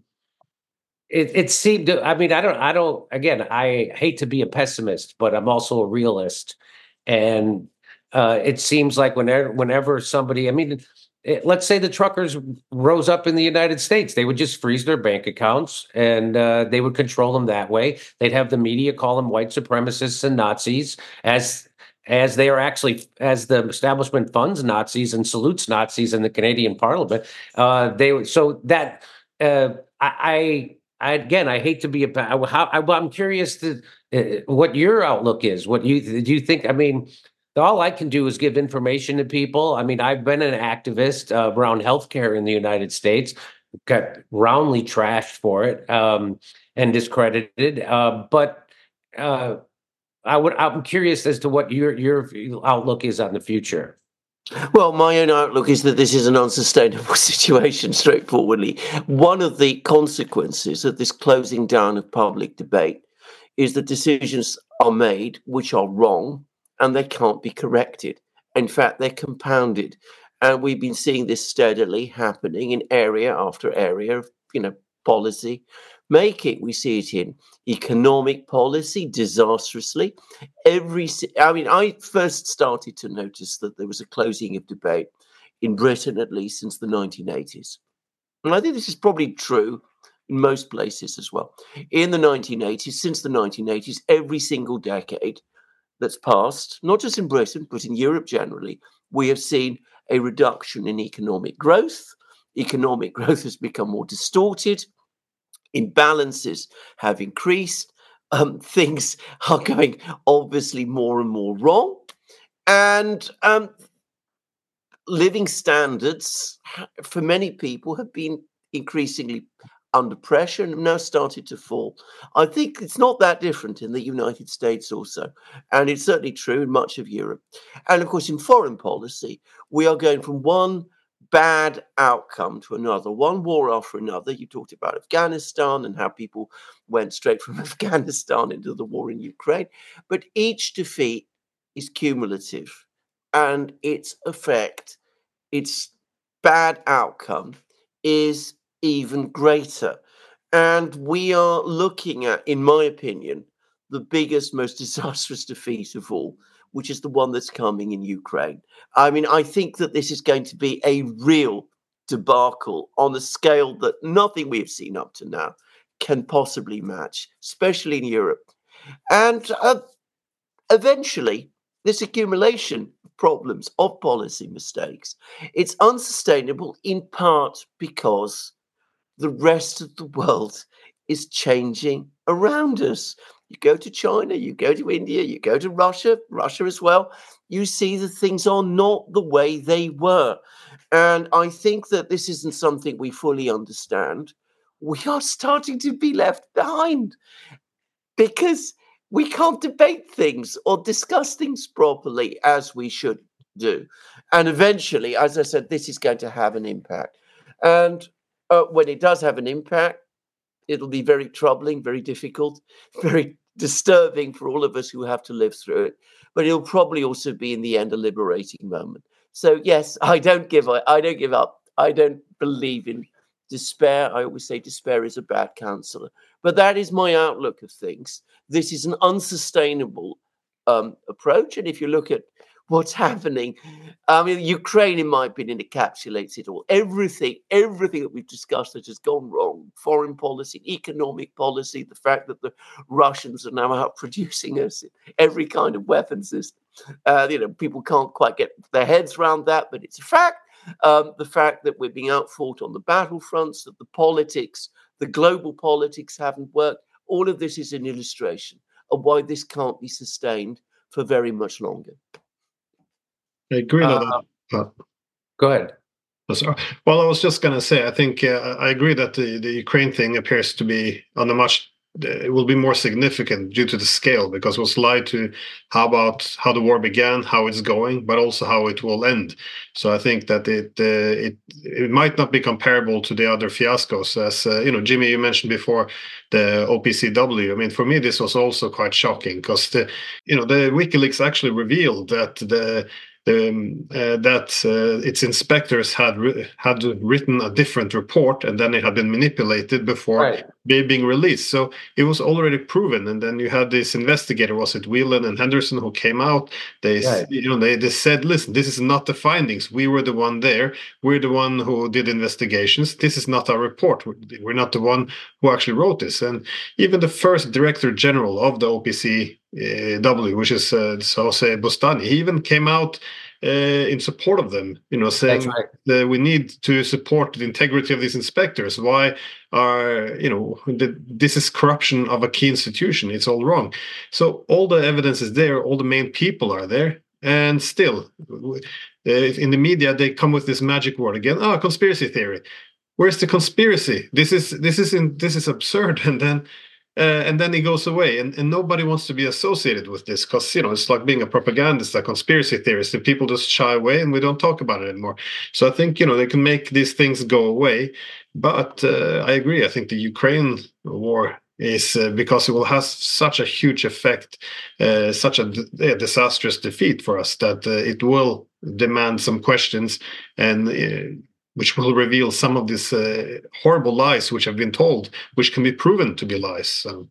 it, it seemed. I mean, I don't. I don't. Again, I hate to be a pessimist, but I'm also a realist, and uh, it seems like whenever whenever somebody, I mean. It, let's say the truckers rose up in the United States. They would just freeze their bank accounts and uh, they would control them that way. They'd have the media call them white supremacists and Nazis as as they are actually, as the establishment funds Nazis and salutes Nazis in the Canadian Parliament. Uh, they would, so that uh, I, I, again, I hate to be a, how, I, I'm curious to uh, what your outlook is. What you, do you think, I mean, all I can do is give information to people. I mean, I've been an activist uh, around healthcare in the United States, got roundly trashed for it um, and discredited. Uh, but uh, I would, I'm curious as to what your your outlook is on the future. Well, my own outlook is that this is an unsustainable situation, straightforwardly. One of the consequences of this closing down of public debate is that decisions are made which are wrong, and they can't be corrected. In fact, they're compounded. And we've been seeing this steadily happening in area after area of, you know, policy making. We see it in economic policy disastrously. Every, I mean, I first started to notice that there was a closing of debate in Britain, at least since the nineteen eighties. And I think this is probably true in most places as well. In the nineteen eighties, since the nineteen eighties, every single decade that's passed, not just in Britain, but in Europe generally, we have seen a reduction in economic growth. Economic growth has become more distorted. Imbalances have increased. Um, things are going obviously more and more wrong. And um, living standards for many people have been increasingly under pressure and have now started to fall. I think it's not that different in the United States also. And it's certainly true in much of Europe. And of course, in foreign policy, we are going from one bad outcome to another, one war after another. You talked about Afghanistan and how people went straight from Afghanistan into the war in Ukraine. But each defeat is cumulative, and its effect, its bad outcome is even greater. And we are looking at, in my opinion, the biggest, most disastrous defeat of all, which is the one that's coming in Ukraine. I mean, I think that this is going to be a real debacle on a scale that nothing we've seen up to now can possibly match, especially in Europe. And uh, eventually, this accumulation of problems, of policy mistakes, it's unsustainable in part because the rest of the world is changing around us. You go to China, you go to India, you go to Russia, Russia as well, you see that things are not the way they were. And I think that this isn't something we fully understand. We are starting to be left behind because we can't debate things or discuss things properly as we should do. And eventually, as I said, this is going to have an impact. And uh, when it does have an impact, It'll be very troubling, very difficult, very disturbing for all of us who have to live through it. But it'll probably also be, in the end, a liberating moment. So yes, I don't give I, I don't give up. I don't believe in despair. I always say despair is a bad counselor. But that is my outlook of things. This is an unsustainable um, approach. And if you look at what's happening, I mean, Ukraine, in my opinion, encapsulates it all. Everything, everything that we've discussed that has gone wrong, foreign policy, economic policy, the fact that the Russians are now out producing us every kind of weapon system. Uh, you know, people can't quite get their heads around that, but it's a fact. Um, the fact that we're being outfought on the battlefronts, that the politics, the global politics haven't worked. All of this is an illustration of why this can't be sustained for very much longer. I agree Uh, on that. Uh, Go ahead. oh, sorry. Well, I was just going to say, I think uh, I agree that the, the Ukraine thing appears to be on a much, uh, it will be more significant due to the scale, because it was lied to how about how the war began, how it's going, but also how it will end. So I think that it uh, it it might not be comparable to the other fiascos. As uh, you know, Jimmy, you mentioned before the O P C W. I mean, for me, this was also quite shocking, because the you know the WikiLeaks actually revealed that the Um, uh, that uh, its inspectors had ri- had written a different report, and then it had been manipulated before Right. be- being released. So it was already proven. And then you had this investigator, was it Whelan and Henderson, who came out? They, s- Right. you know, they, they said, "Listen, this is not the findings. We were the one there. We're the one who did investigations. This is not our report. We're we're not the one who actually wrote this." And even the first director general of the O P C uh, W, which is uh, Jose Bustani, he even came out uh, in support of them, you know, saying That's right. that we need to support the integrity of these inspectors. Why are, you know, the, this is corruption of a key institution. It's all wrong. So all the evidence is there. All the main people are there. And still, uh, in the media, they come with this magic word again. Oh, conspiracy theory. Where's the conspiracy? This is this is in, this is absurd. And then uh, and then he goes away, and, and nobody wants to be associated with this, because you know it's like being a propagandist, a conspiracy theorist, and people just shy away, and we don't talk about it anymore. So I think you know they can make these things go away, but uh, I agree. I think the Ukraine war is uh, because it will have such a huge effect, uh, such a d- disastrous defeat for us, that uh, it will demand some questions, and. Uh, which will reveal some of these uh, horrible lies which have been told, which can be proven to be lies. So,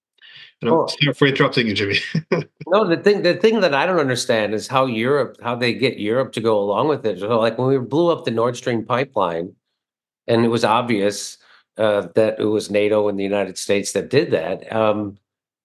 and I'm Oh. sorry for interrupting you, Jimmy. No, the thing the thing that I don't understand is how Europe, how they get Europe to go along with it. So, like when we blew up the Nord Stream pipeline, and it was obvious uh, that it was NATO and the United States that did that. Um,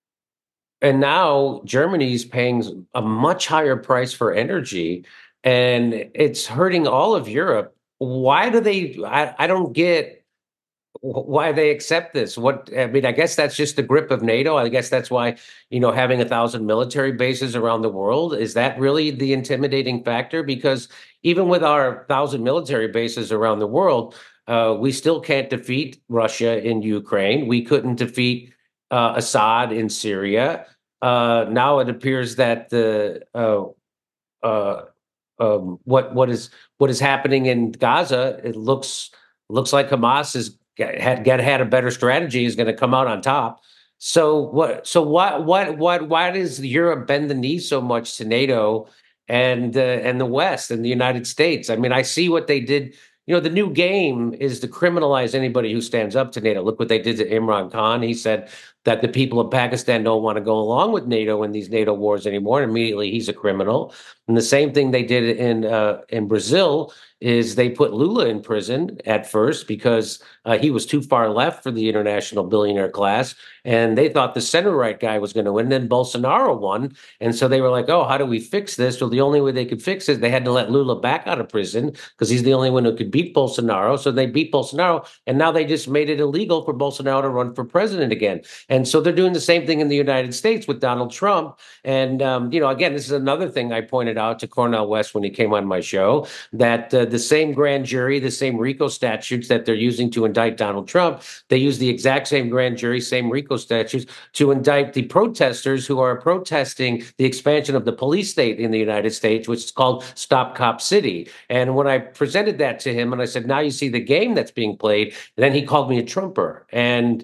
and now Germany's paying a much higher price for energy, and it's hurting all of Europe. Why do they? I, I don't get wh- why they accept this. What I mean, I guess that's just the grip of NATO. I guess that's why, you know, having a thousand military bases around the world, is that really the intimidating factor? Because even with our thousand military bases around the world, uh, we still can't defeat Russia in Ukraine. We couldn't defeat uh, Assad in Syria. Uh, now it appears that the uh, uh, um, what what is what is happening in Gaza, it looks looks like Hamas is had get had a better strategy, is going to come out on top. So what? So what? What? What? Why does Europe bend the knee so much to NATO and uh, and the West and the United States? I mean, I see what they did. You know, the new game is to criminalize anybody who stands up to NATO. Look what they did to Imran Khan. He said that the people of Pakistan don't want to go along with NATO in these NATO wars anymore. And immediately, he's a criminal. And the same thing they did in uh, in Brazil is they put Lula in prison at first because uh, he was too far left for the international billionaire class, and they thought the center right guy was going to win. Then Bolsonaro won, and so they were like, "Oh, how do we fix this?" Well, the only way they could fix it, they had to let Lula back out of prison because he's the only one who could beat Bolsonaro. So they beat Bolsonaro, and now they just made it illegal for Bolsonaro to run for president again. And so they're doing the same thing in the United States with Donald Trump. And um, you know, again, this is another thing I pointed out to Cornel West when he came on my show, that uh, the same grand jury, the same RICO statutes that they're using to indict Donald Trump, they use the exact same grand jury, same RICO statutes to indict the protesters who are protesting the expansion of the police state in the United States, which is called Stop Cop City. And when I presented that to him and I said, now you see the game that's being played, then he called me a Trumper. And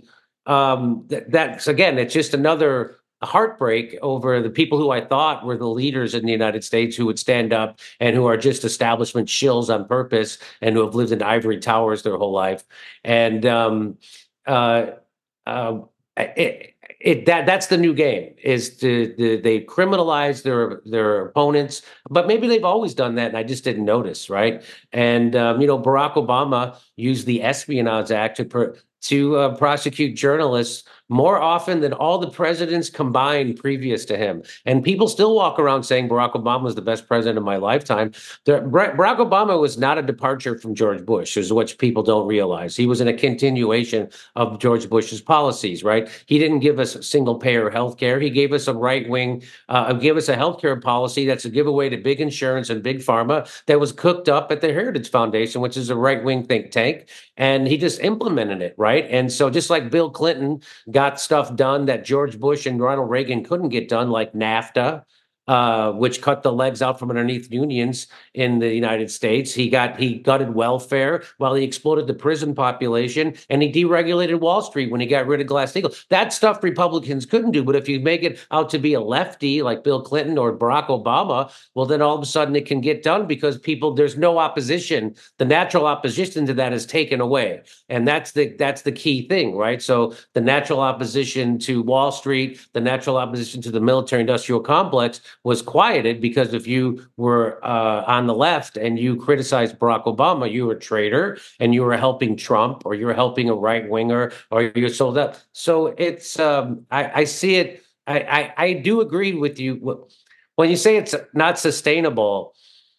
um, th- that's again, it's just another heartbreak over the people who I thought were the leaders in the United States who would stand up and who are just establishment shills on purpose and who have lived in ivory towers their whole life. And um, uh, uh, it, it that that's the new game is to, to they criminalize their their opponents, but maybe they've always done that and I just didn't notice, right? And um, you know, Barack Obama used the Espionage Act to per, to uh, prosecute journalists more often than all the presidents combined previous to him. And people still walk around saying Barack Obama was the best president of my lifetime. The, Barack Obama was not a departure from George Bush, is what people don't realize. He was in a continuation of George Bush's policies, right? He didn't give us single payer health care. He gave us a right wing, uh, gave us a health care policy that's a giveaway to big insurance and big pharma that was cooked up at the Heritage Foundation, which is a right wing think tank. And he just implemented it, right? And so just like Bill Clinton got stuff done that George Bush and Ronald Reagan couldn't get done, like NAFTA, uh, which cut the legs out from underneath unions in the United States. He got he gutted welfare while he exploded the prison population, and he deregulated Wall Street when he got rid of Glass-Steagall. That stuff Republicans couldn't do. But if you make it out to be a lefty like Bill Clinton or Barack Obama, well, then all of a sudden it can get done because people there's no opposition. The natural opposition to that is taken away, and that's the that's the key thing, right? So the natural opposition to Wall Street, the natural opposition to the military-industrial complex was quieted because if you were uh, on the left and you criticized Barack Obama, you were a traitor and you were helping Trump or you were helping a right winger or you're sold up. So it's um, I, I see it. I, I, I do agree with you when you say it's not sustainable.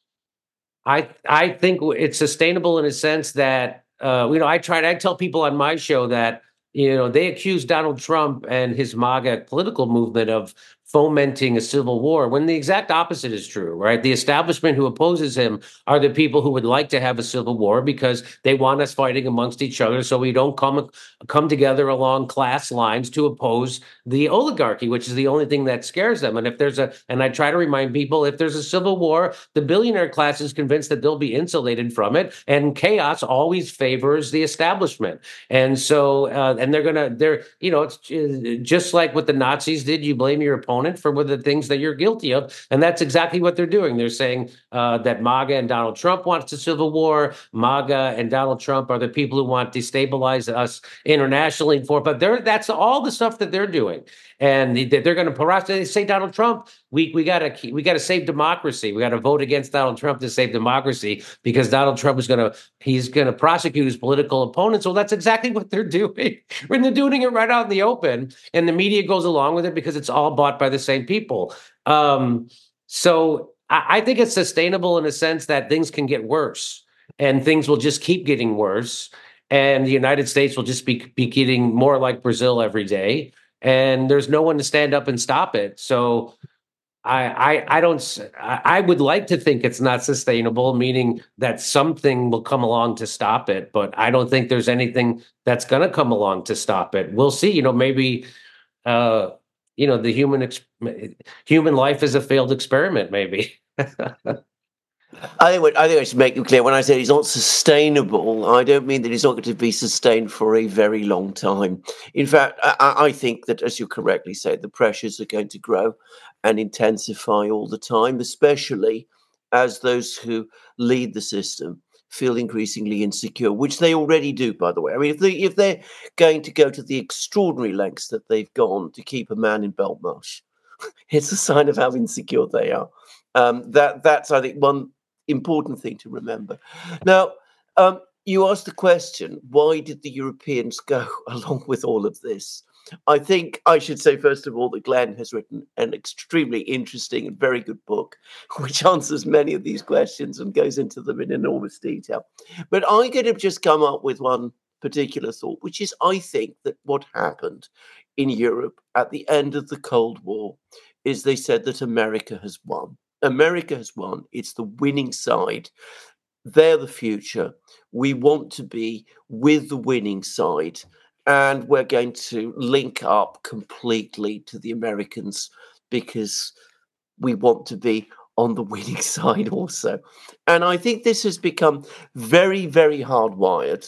I I think it's sustainable in a sense that uh, you know I tried. I tell people on my show that you know they accuse Donald Trump and his MAGA political movement of fomenting a civil war when the exact opposite is true, right? The establishment who opposes him are the people who would like to have a civil war because they want us fighting amongst each other so we don't come come together along class lines to oppose the oligarchy, which is the only thing that scares them. And if there's a, and I try to remind people, if there's a civil war, the billionaire class is convinced that they'll be insulated from it, and chaos always favors the establishment. And so, uh, and they're gonna, they're, you know, it's just like what the Nazis did. You blame your opponent for the things that you're guilty of. And that's exactly what they're doing. They're saying uh, that MAGA and Donald Trump wants a civil war. MAGA and Donald Trump are the people who want to destabilize us internationally. For, but they're, that's all the stuff that they're doing. And they're going to harass. They say Donald Trump, we we got to we got to save democracy. We got to vote against Donald Trump to save democracy because Donald Trump is going to he's going to prosecute his political opponents. Well, that's exactly what they're doing. And they're doing it right out in the open, and the media goes along with it because it's all bought by the same people. Um, so I, I think it's sustainable in a sense that things can get worse, and things will just keep getting worse, and the United States will just be be getting more like Brazil every day. And there's no one to stand up and stop it. So I, I, I don't. I would like to think it's not sustainable, meaning that something will come along to stop it. But I don't think there's anything that's going to come along to stop it. We'll see. You know, maybe, uh, you know, the human ex- human life is a failed experiment. Maybe. I think, what, I think I should make it clear when I say it's not sustainable, I don't mean that it's not going to be sustained for a very long time. In fact, I, I think that, as you correctly say, the pressures are going to grow and intensify all the time, especially as those who lead the system feel increasingly insecure, which they already do, by the way. I mean, if, they, if they're going to go to the extraordinary lengths that they've gone to keep a man in Belmarsh, it's a sign of how insecure they are. Um, that That's, I think, one important thing to remember. Now, um, you asked the question, why did the Europeans go along with all of this? I think I should say, first of all, that Glenn has written an extremely interesting and very good book, which answers many of these questions and goes into them in enormous detail. But I'm going to just come up with one particular thought, which is I think that what happened in Europe at the end of the Cold War is they said that America has won. America has won. It's the winning side. They're the future. We want to be with the winning side. And we're going to link up completely to the Americans because we want to be on the winning side also. And I think this has become very, very hardwired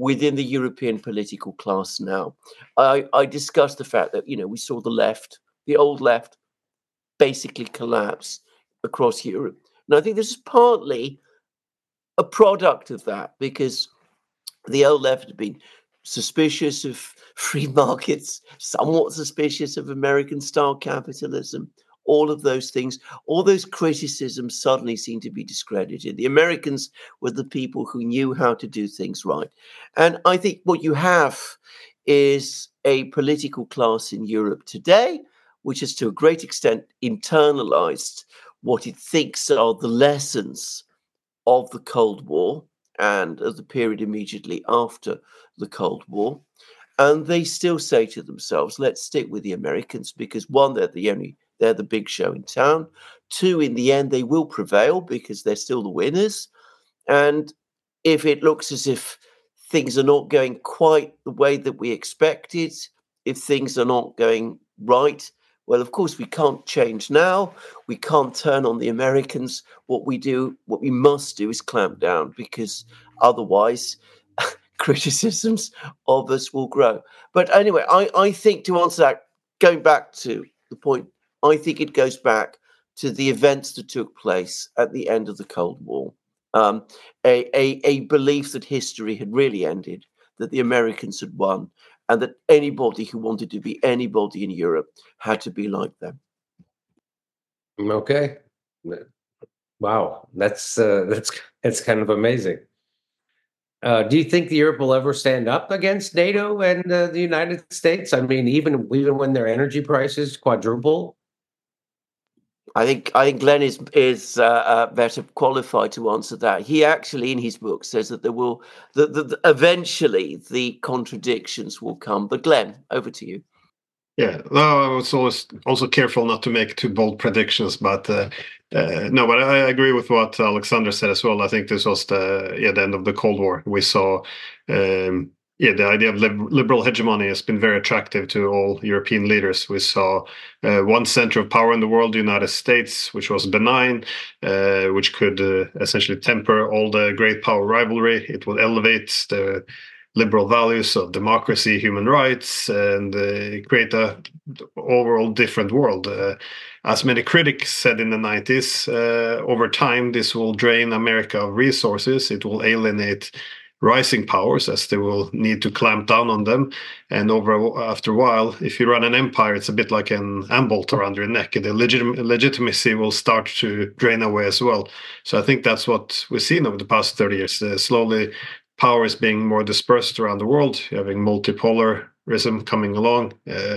within the European political class now. I, I discussed the fact that, you know, we saw the left, the old left, basically collapse across Europe. And I think this is partly a product of that, because the old left had been suspicious of free markets, somewhat suspicious of American-style capitalism. All of those things, all those criticisms suddenly seem to be discredited. The Americans were the people who knew how to do things right. And I think what you have is a political class in Europe today, which has to a great extent internalized what it thinks are the lessons of the Cold War and of the period immediately after the Cold War. And they still say to themselves, let's stick with the Americans, because one, they're the only They're the big show in town. Two, in the end, they will prevail because they're still the winners. And if it looks as if things are not going quite the way that we expected, if things are not going right, well, of course, we can't change now. We can't turn on the Americans. What we do, what we must do is clamp down, because otherwise criticisms of us will grow. But anyway, I, I think to answer that, going back to the point, I think it goes back to the events that took place at the end of the Cold War, um, a, a, a belief that history had really ended, that the Americans had won, and that anybody who wanted to be anybody in Europe had to be like them. Okay. Wow, that's uh, that's that's kind of amazing. Uh, do you think Europe will ever stand up against NATO and uh, the United States? I mean, even even when their energy prices quadruple? I think I think Glenn is is uh, uh, better qualified to answer that. He actually, in his book, says that there will that, that eventually the contradictions will come. But Glenn, over to you. Yeah, no, I was always also careful not to make too bold predictions, but uh, uh, no, but I agree with what Alexander said as well. I think this was the yeah the end of the Cold War. We saw. Um, Yeah, the idea of liberal hegemony has been very attractive to all European leaders. We saw uh, one center of power in the world, the United States, which was benign, uh, which could uh, essentially temper all the great power rivalry. It would elevate the liberal values of democracy, human rights, and uh, create a overall different world. Uh, as many critics said in the nineties, uh, over time, this will drain America of resources. It will alienate rising powers, as they will need to clamp down on them. And over after a while, if you run an empire, it's a bit like an amp bolt around your neck. The legit- legitimacy will start to drain away as well. So I think that's what we've seen over the past thirty years. Uh, slowly, power is being more dispersed around the world, having multipolarism coming along. Uh,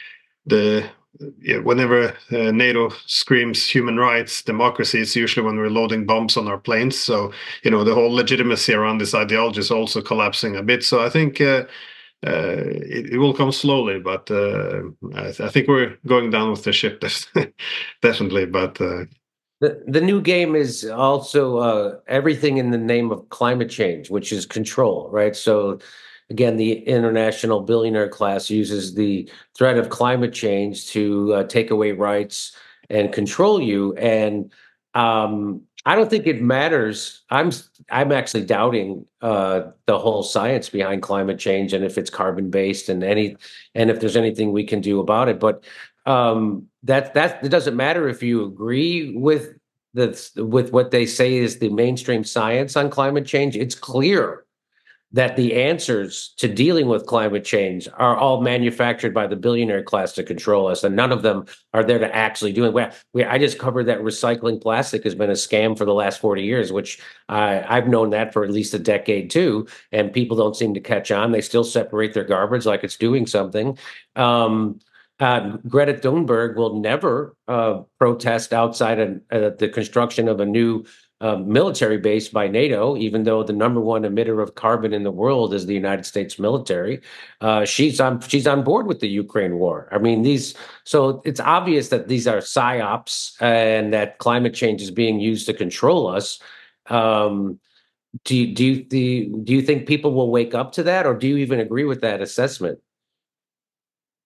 the Yeah, whenever uh, NATO screams human rights, democracy, it's usually when we're loading bombs on our planes. So, you know, the whole legitimacy around this ideology is also collapsing a bit. So I think uh, uh, it, it will come slowly, but uh, I, th- I think we're going down with the ship, definitely. But uh, The, the new game is also uh, everything in the name of climate change, which is control, right? So again, the international billionaire class uses the threat of climate change to uh, take away rights and control you. And um, I don't think it matters. I'm I'm actually doubting uh, the whole science behind climate change and if it's carbon based and any and if there's anything we can do about it. But um, that that it doesn't matter if you agree with the with what they say is the mainstream science on climate change. It's clear that the answers to dealing with climate change are all manufactured by the billionaire class to control us, and none of them are there to actually do it. We, we, I just covered that recycling plastic has been a scam for the last forty years, which I, I've known that for at least a decade too, and people don't seem to catch on. They still separate their garbage like it's doing something. Um, uh, Greta Thunberg will never uh, protest outside of uh, the construction of a new Uh, military base by NATO, even though the number one emitter of carbon in the world is the United States military. Uh, she's on she's on board with the Ukraine war. I mean, these so it's obvious that these are psyops and that climate change is being used to control us. Um, do you, do you do you, do you think people will wake up to that, or do you even agree with that assessment?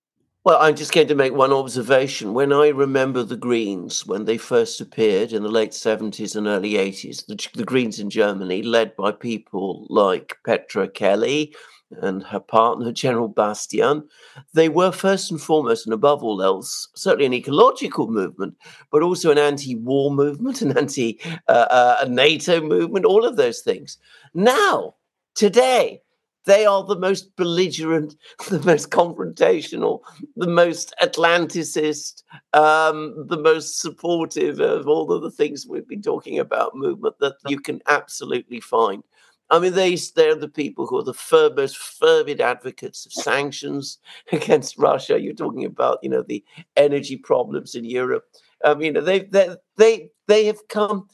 Well, I'm just going to make one observation. When I remember the Greens, when they first appeared in the late seventies and early eighties, the, the Greens in Germany, led by people like Petra Kelly and her partner, General Bastian, they were first and foremost, and above all else, certainly an ecological movement, but also an anti-war movement, an anti-NATO uh, uh, NATO movement, all of those things. Now, today, they are the most belligerent, the most confrontational, the most Atlanticist, um, the most supportive of all of the things we've been talking about movement that you can absolutely find. I mean, they, they're the people who are the fir- most fervid advocates of sanctions against Russia. You're talking about, you know, the energy problems in Europe. I mean, they they they they have come.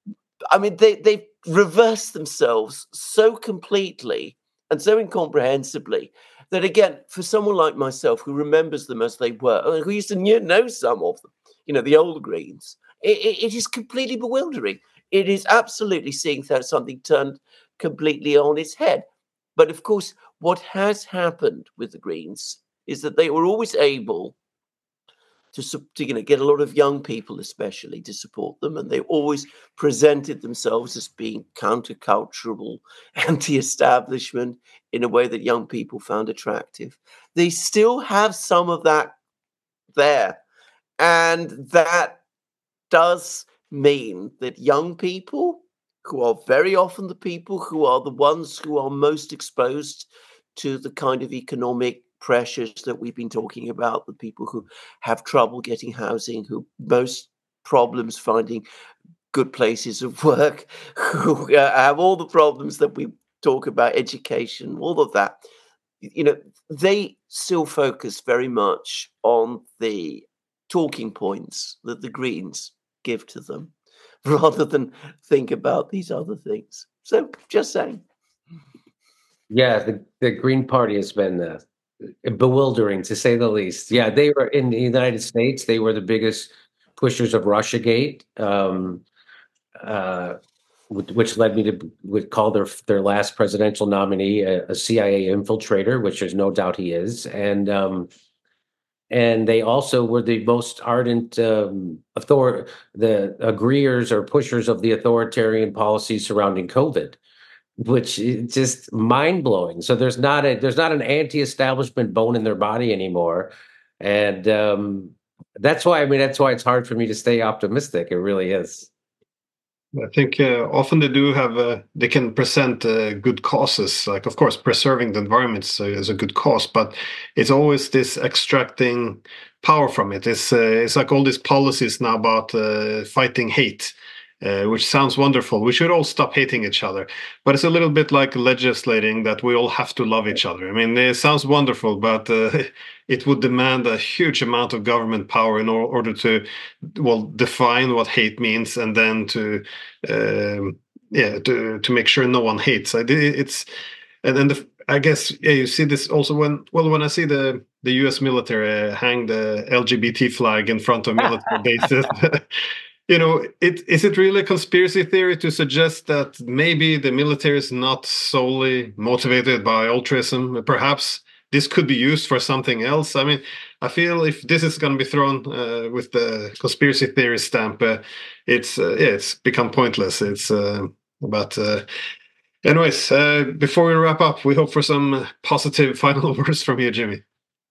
I mean, they they've reversed themselves so completely and so incomprehensibly that, again, for someone like myself who remembers them as they were, who used to knew, know some of them, you know, the old Greens, it, it, it is completely bewildering. It is absolutely seeing that something turned completely on its head. But of course, what has happened with the Greens is that they were always able to, to you know, get a lot of young people, especially, to support them, and they always presented themselves as being countercultural, anti-establishment in a way that young people found attractive. They still have some of that there, and that does mean that young people, who are very often the people who are the ones who are most exposed to the kind of economic pressures that we've been talking about, the people who have trouble getting housing, who most problems finding good places of work, who uh, have all the problems that we talk about, education, all of that, you know, they still focus very much on the talking points that the Greens give to them rather than think about these other things. So just saying. Yeah, the, the Green Party has been uh, bewildering, to say the least. Yeah, they were in the United States. They were the biggest pushers of Russiagate, um, uh, which, which led me to would call their their last presidential nominee a, a C I A infiltrator, which there's no doubt he is, and um, and they also were the most ardent um, author the agreeers or pushers of the authoritarian policies surrounding COVID, which is just mind blowing. So there's not a there's not an anti-establishment bone in their body anymore, and um, that's why I mean that's why it's hard for me to stay optimistic. It really is. I think uh, often they do have uh, they can present uh, good causes, like of course preserving the environment is a, is a good cause, but it's always this extracting power from it. It's uh, it's like all these policies now about uh, fighting hate, uh, which sounds wonderful. We should all stop hating each other, but it's a little bit like legislating that we all have to love each other. I mean, it sounds wonderful, but uh, it would demand a huge amount of government power in or- order to, well, define what hate means, and then to um, yeah, to to make sure no one hates. I did it's and then the, I guess yeah, you see this also when well when I see the the U S military uh, hang the L G B T flag in front of military bases. You know, it is it really a conspiracy theory to suggest that maybe the military is not solely motivated by altruism? Perhaps this could be used for something else. I mean, I feel if this is going to be thrown uh, with the conspiracy theory stamp, uh, it's uh, yeah, it's become pointless. It's uh, but uh, anyways, uh, before we wrap up, we hope for some positive final words from you, Jimmy.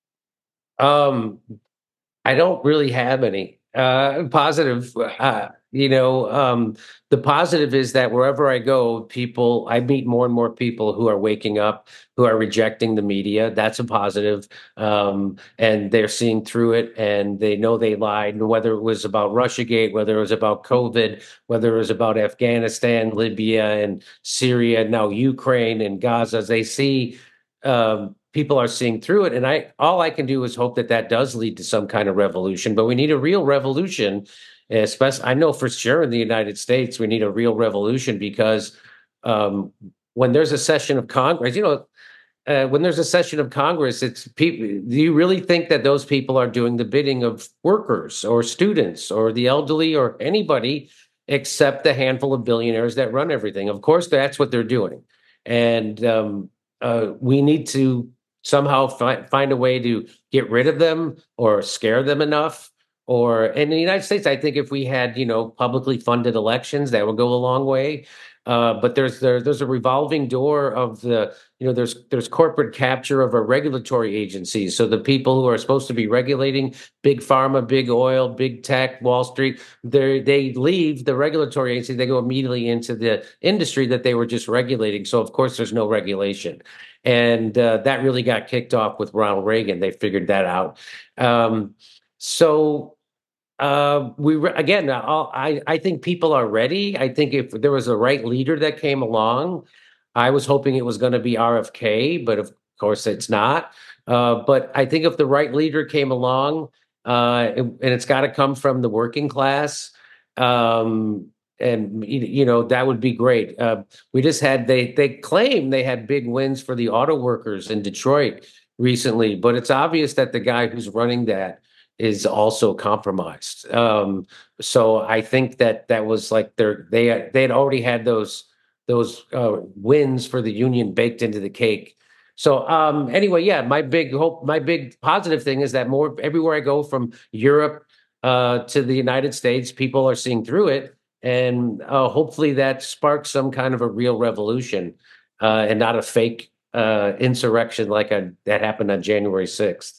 Um, I don't really have any uh, positive. Uh, you know, um, the positive is that wherever I go, people, I meet more and more people who are waking up, who are rejecting the media. That's a positive. Um, and they're seeing through it, and they know they lied. And whether it was about Russiagate, whether it was about COVID, whether it was about Afghanistan, Libya, and Syria, now Ukraine and Gaza, they see um, people are seeing through it. And I, all I can do is hope that that does lead to some kind of revolution, but we need a real revolution. Especially, I know for sure in the United States, we need a real revolution because um, when there's a session of Congress, you know, uh, when there's a session of Congress, it's people. Do you really think that those people are doing the bidding of workers or students or the elderly or anybody except the handful of billionaires that run everything? Of course, that's what they're doing. And um, uh, we need to somehow fi- find a way to get rid of them or scare them enough. Or in the United States, I think if we had, you know, publicly funded elections, that would go a long way. Uh, but there's there, there's a revolving door of the, you know, there's there's corporate capture of our regulatory agencies. So the people who are supposed to be regulating big pharma, big oil, big tech, Wall Street, they they leave the regulatory agency. They go immediately into the industry that they were just regulating. So of course there's no regulation, and uh, that really got kicked off with Ronald Reagan. They figured that out. Um, so uh, we re- again, I'll, I I think people are ready. I think if there was a right leader that came along, I was hoping it was going to be R F K, but of course it's not. Uh, but I think if the right leader came along, uh, and, and it's got to come from the working class, um, and you you know that would be great. Uh, we just had they they claim they had big wins for the auto workers in Detroit recently, but it's obvious that the guy who's running that is also compromised. Um, so I think that that was like their they they had already had those those uh, wins for the union baked into the cake. So um, anyway, yeah, my big hope, my big positive thing is that more everywhere I go from Europe uh, to the United States, people are seeing through it, and uh, hopefully that sparks some kind of a real revolution uh, and not a fake uh, insurrection like a, that happened on January sixth.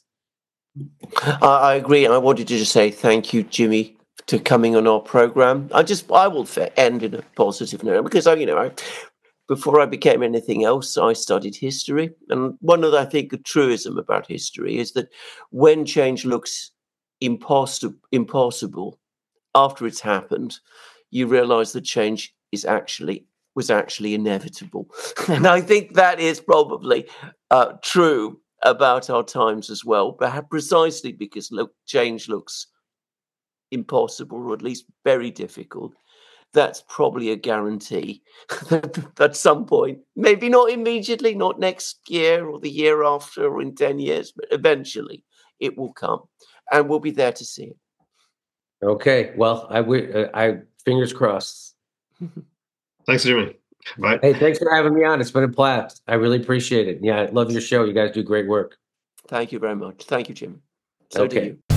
I, I agree. I wanted to just say thank you, Jimmy, to coming on our program. I just I will end in a positive note because I, you know, I, before I became anything else, I studied history, and one of the, I think a truism about history is that when change looks impossible, impossible after it's happened, you realise that change is actually was actually inevitable, and I think that is probably uh, true about our times as well, but precisely because look, change looks impossible, or at least very difficult. That's probably a guarantee that at some point, maybe not immediately, not next year or the year after or in ten years, but eventually it will come and we'll be there to see it. Okay. Well, I, uh, I fingers crossed. Thanks, Jimmy. Bye. Hey, thanks for having me on. It's been a blast. I really appreciate it. Yeah, I love your show. You guys do great work. Thank you very much. Thank you, Jim. So okay. do you.